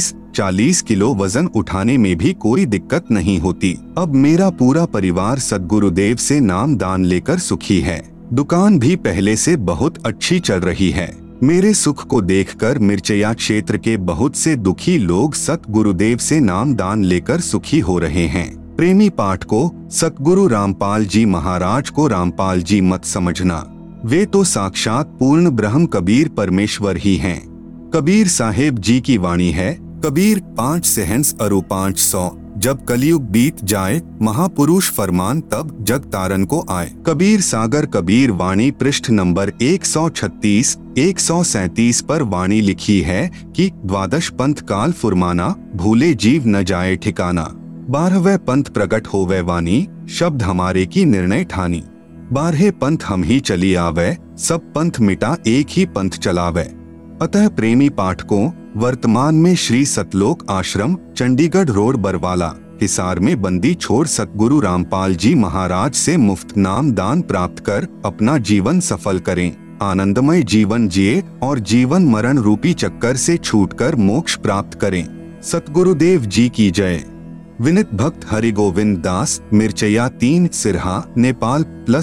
35-40 किलो वजन उठाने में भी कोई दिक्कत नहीं होती। अब मेरा पूरा परिवार सद्गुरुदेव से नाम दान लेकर सुखी है। दुकान भी पहले से बहुत अच्छी चल रही है। मेरे सुख को देखकर मिर्चया क्षेत्र के बहुत से दुखी लोग सतगुरुदेव से नाम दान लेकर सुखी हो रहे हैं। प्रेमी पाठ को सतगुरु रामपाल जी महाराज को रामपाल जी मत समझना, वे तो साक्षात पूर्ण ब्रह्म कबीर परमेश्वर ही हैं। कबीर साहेब जी की वाणी है, कबीर 5 सहंस अरु 500, जब कलयुग बीत जाए महापुरुष फरमान तब जग तारन को आए। कबीर सागर कबीर वाणी पृष्ठ नंबर 136-137 पर वाणी लिखी है कि 12 पंथ काल फुरमाना, भूले जीव न जाए ठिकाना। 12वें पंथ प्रकट होवे वाणी, शब्द हमारे की निर्णय ठानी। 12 पंथ हम ही चली आवे, सब पंथ मिटा एक ही पंथ चलावे। अतः प्रेमी पाठकों, वर्तमान में श्री सतलोक आश्रम, चंडीगढ़ रोड, बरवाला, हिसार में बंदी छोड़ सतगुरु रामपाल जी महाराज से मुफ्त नाम दान प्राप्त कर अपना जीवन सफल करें, आनंदमय जीवन जिए और जीवन मरण रूपी चक्कर से छूटकर मोक्ष प्राप्त करें। सतगुरुदेव जी की जय। विनित भक्त हरि गोविंद दास, मिर्चया 3, सिरहा, नेपाल।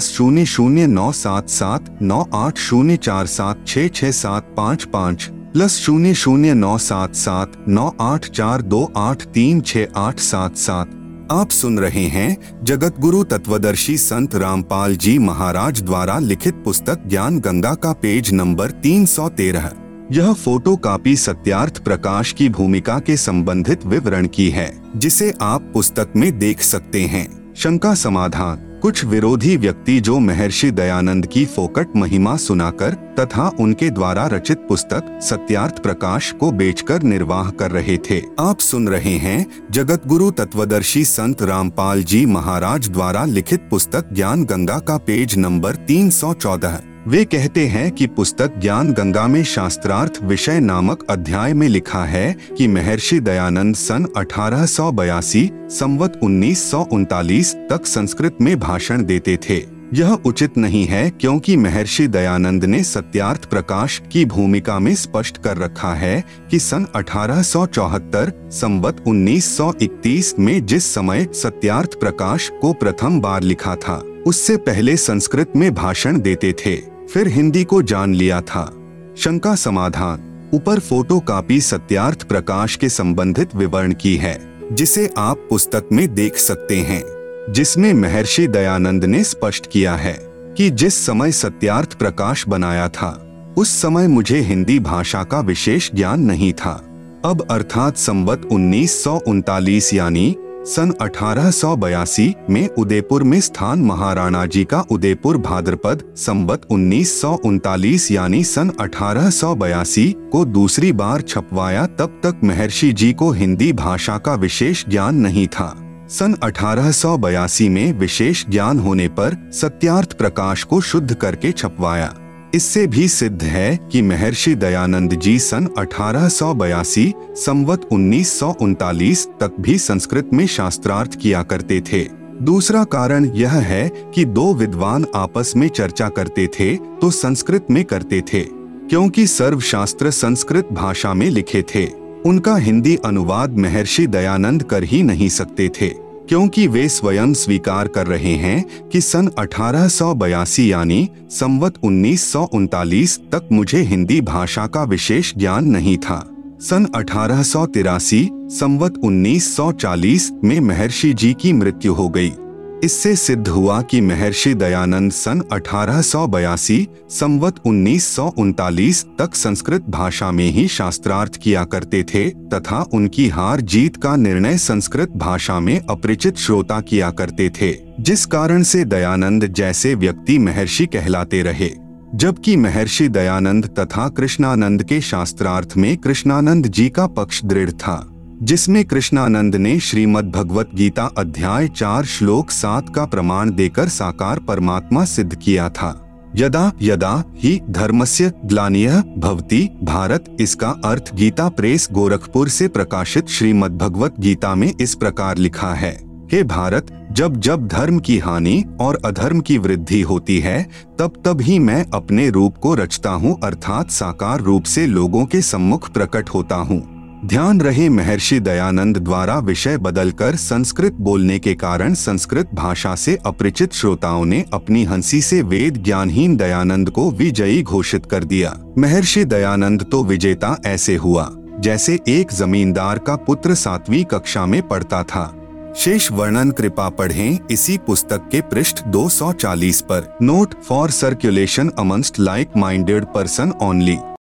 +009779804766755 +009779842836877। आप सुन रहे हैं जगत गुरु तत्वदर्शी संत रामपाल जी महाराज द्वारा लिखित पुस्तक ज्ञान गंगा का पेज नंबर 313। यह फोटो कॉपी सत्यार्थ प्रकाश की भूमिका के संबंधित विवरण की है, जिसे आप पुस्तक में देख सकते हैं। शंका समाधान। कुछ विरोधी व्यक्ति जो महर्षि दयानंद की फोकट महिमा सुनाकर तथा उनके द्वारा रचित पुस्तक सत्यार्थ प्रकाश को बेचकर निर्वाह कर रहे थे। आप सुन रहे हैं जगत गुरु तत्वदर्शी संत रामपाल जी महाराज द्वारा लिखित पुस्तक ज्ञान गंगा का पेज नंबर 314। वे कहते हैं कि पुस्तक ज्ञान गंगा में शास्त्रार्थ विषय नामक अध्याय में लिखा है कि महर्षि दयानंद सन 1882 संवत 1939 तक संस्कृत में भाषण देते थे। यह उचित नहीं है, क्योंकि महर्षि दयानंद ने सत्यार्थ प्रकाश की भूमिका में स्पष्ट कर रखा है कि सन 1874 संवत 1931 में जिस समय सत्यार्थ प्रकाश को प्रथम बार लिखा था, उससे पहले संस्कृत में भाषण देते थे, फिर हिंदी को जान लिया था। शंका समाधान। ऊपर फोटो कॉपी सत्यार्थ प्रकाश के संबंधित विवरण की है, जिसे आप पुस्तक में देख सकते हैं। जिसमें महर्षि दयानंद ने स्पष्ट किया है कि जिस समय सत्यार्थ प्रकाश बनाया था उस समय मुझे हिंदी भाषा का विशेष ज्ञान नहीं था। अब अर्थात संवत 1939 यानी सन 1882 में उदयपुर में स्थान महाराणा जी का उदयपुर भाद्रपद संवत 1939 यानी सन 1882 को दूसरी बार छपवाया, तब तक महर्षि जी को हिंदी भाषा का विशेष ज्ञान नहीं था। सन 1882 में विशेष ज्ञान होने पर सत्यार्थ प्रकाश को शुद्ध करके छपवाया। इससे भी सिद्ध है कि महर्षि दयानंद जी सन 1882 संवत 1939 तक भी संस्कृत में शास्त्रार्थ किया करते थे। दूसरा कारण यह है कि दो विद्वान आपस में चर्चा करते थे तो संस्कृत में करते थे, क्योंकि सर्वशास्त्र संस्कृत भाषा में लिखे थे। उनका हिंदी अनुवाद महर्षि दयानंद कर ही नहीं सकते थे, क्योंकि वे स्वयं स्वीकार कर रहे हैं कि सन 1882 यानी संवत 1939 तक मुझे हिंदी भाषा का विशेष ज्ञान नहीं था। सन 1883 संवत 1940 में महर्षि जी की मृत्यु हो गई। इससे सिद्ध हुआ कि महर्षि दयानंद सन 1882 संवत 1939 तक संस्कृत भाषा में ही शास्त्रार्थ किया करते थे तथा उनकी हार जीत का निर्णय संस्कृत भाषा में अपरिचित श्रोता किया करते थे, जिस कारण से दयानंद जैसे व्यक्ति महर्षि कहलाते रहे। जबकि महर्षि दयानंद तथा कृष्णानंद के शास्त्रार्थ में कृष्णानंद जी का पक्ष दृढ़ था, जिसमें कृष्णानंद ने श्रीमद् भगवत गीता अध्याय 4 श्लोक 7 का प्रमाण देकर साकार परमात्मा सिद्ध किया था। यदा यदा ही धर्मस्य ग्लानियः भवति भारत, इसका अर्थ गीता प्रेस गोरखपुर से प्रकाशित श्रीमद् भगवत गीता में इस प्रकार लिखा है, हे भारत, जब जब धर्म की हानि और अधर्म की वृद्धि होती है तब तब ही मैं अपने रूप को रचता हूँ, अर्थात साकार रूप से लोगों के सम्मुख प्रकट होता हूँ। ध्यान रहे, महर्षि दयानंद द्वारा विषय बदलकर संस्कृत बोलने के कारण संस्कृत भाषा से अपरिचित श्रोताओं ने अपनी हंसी से वेद ज्ञानहीन दयानंद को विजयी घोषित कर दिया। महर्षि दयानंद तो विजेता ऐसे हुआ जैसे एक जमींदार का पुत्र 7वीं कक्षा में पढ़ता था। शेष वर्णन कृपा पढ़ें इसी पुस्तक के पृष्ठ 240 पर। Note for circulation amongst like minded person only.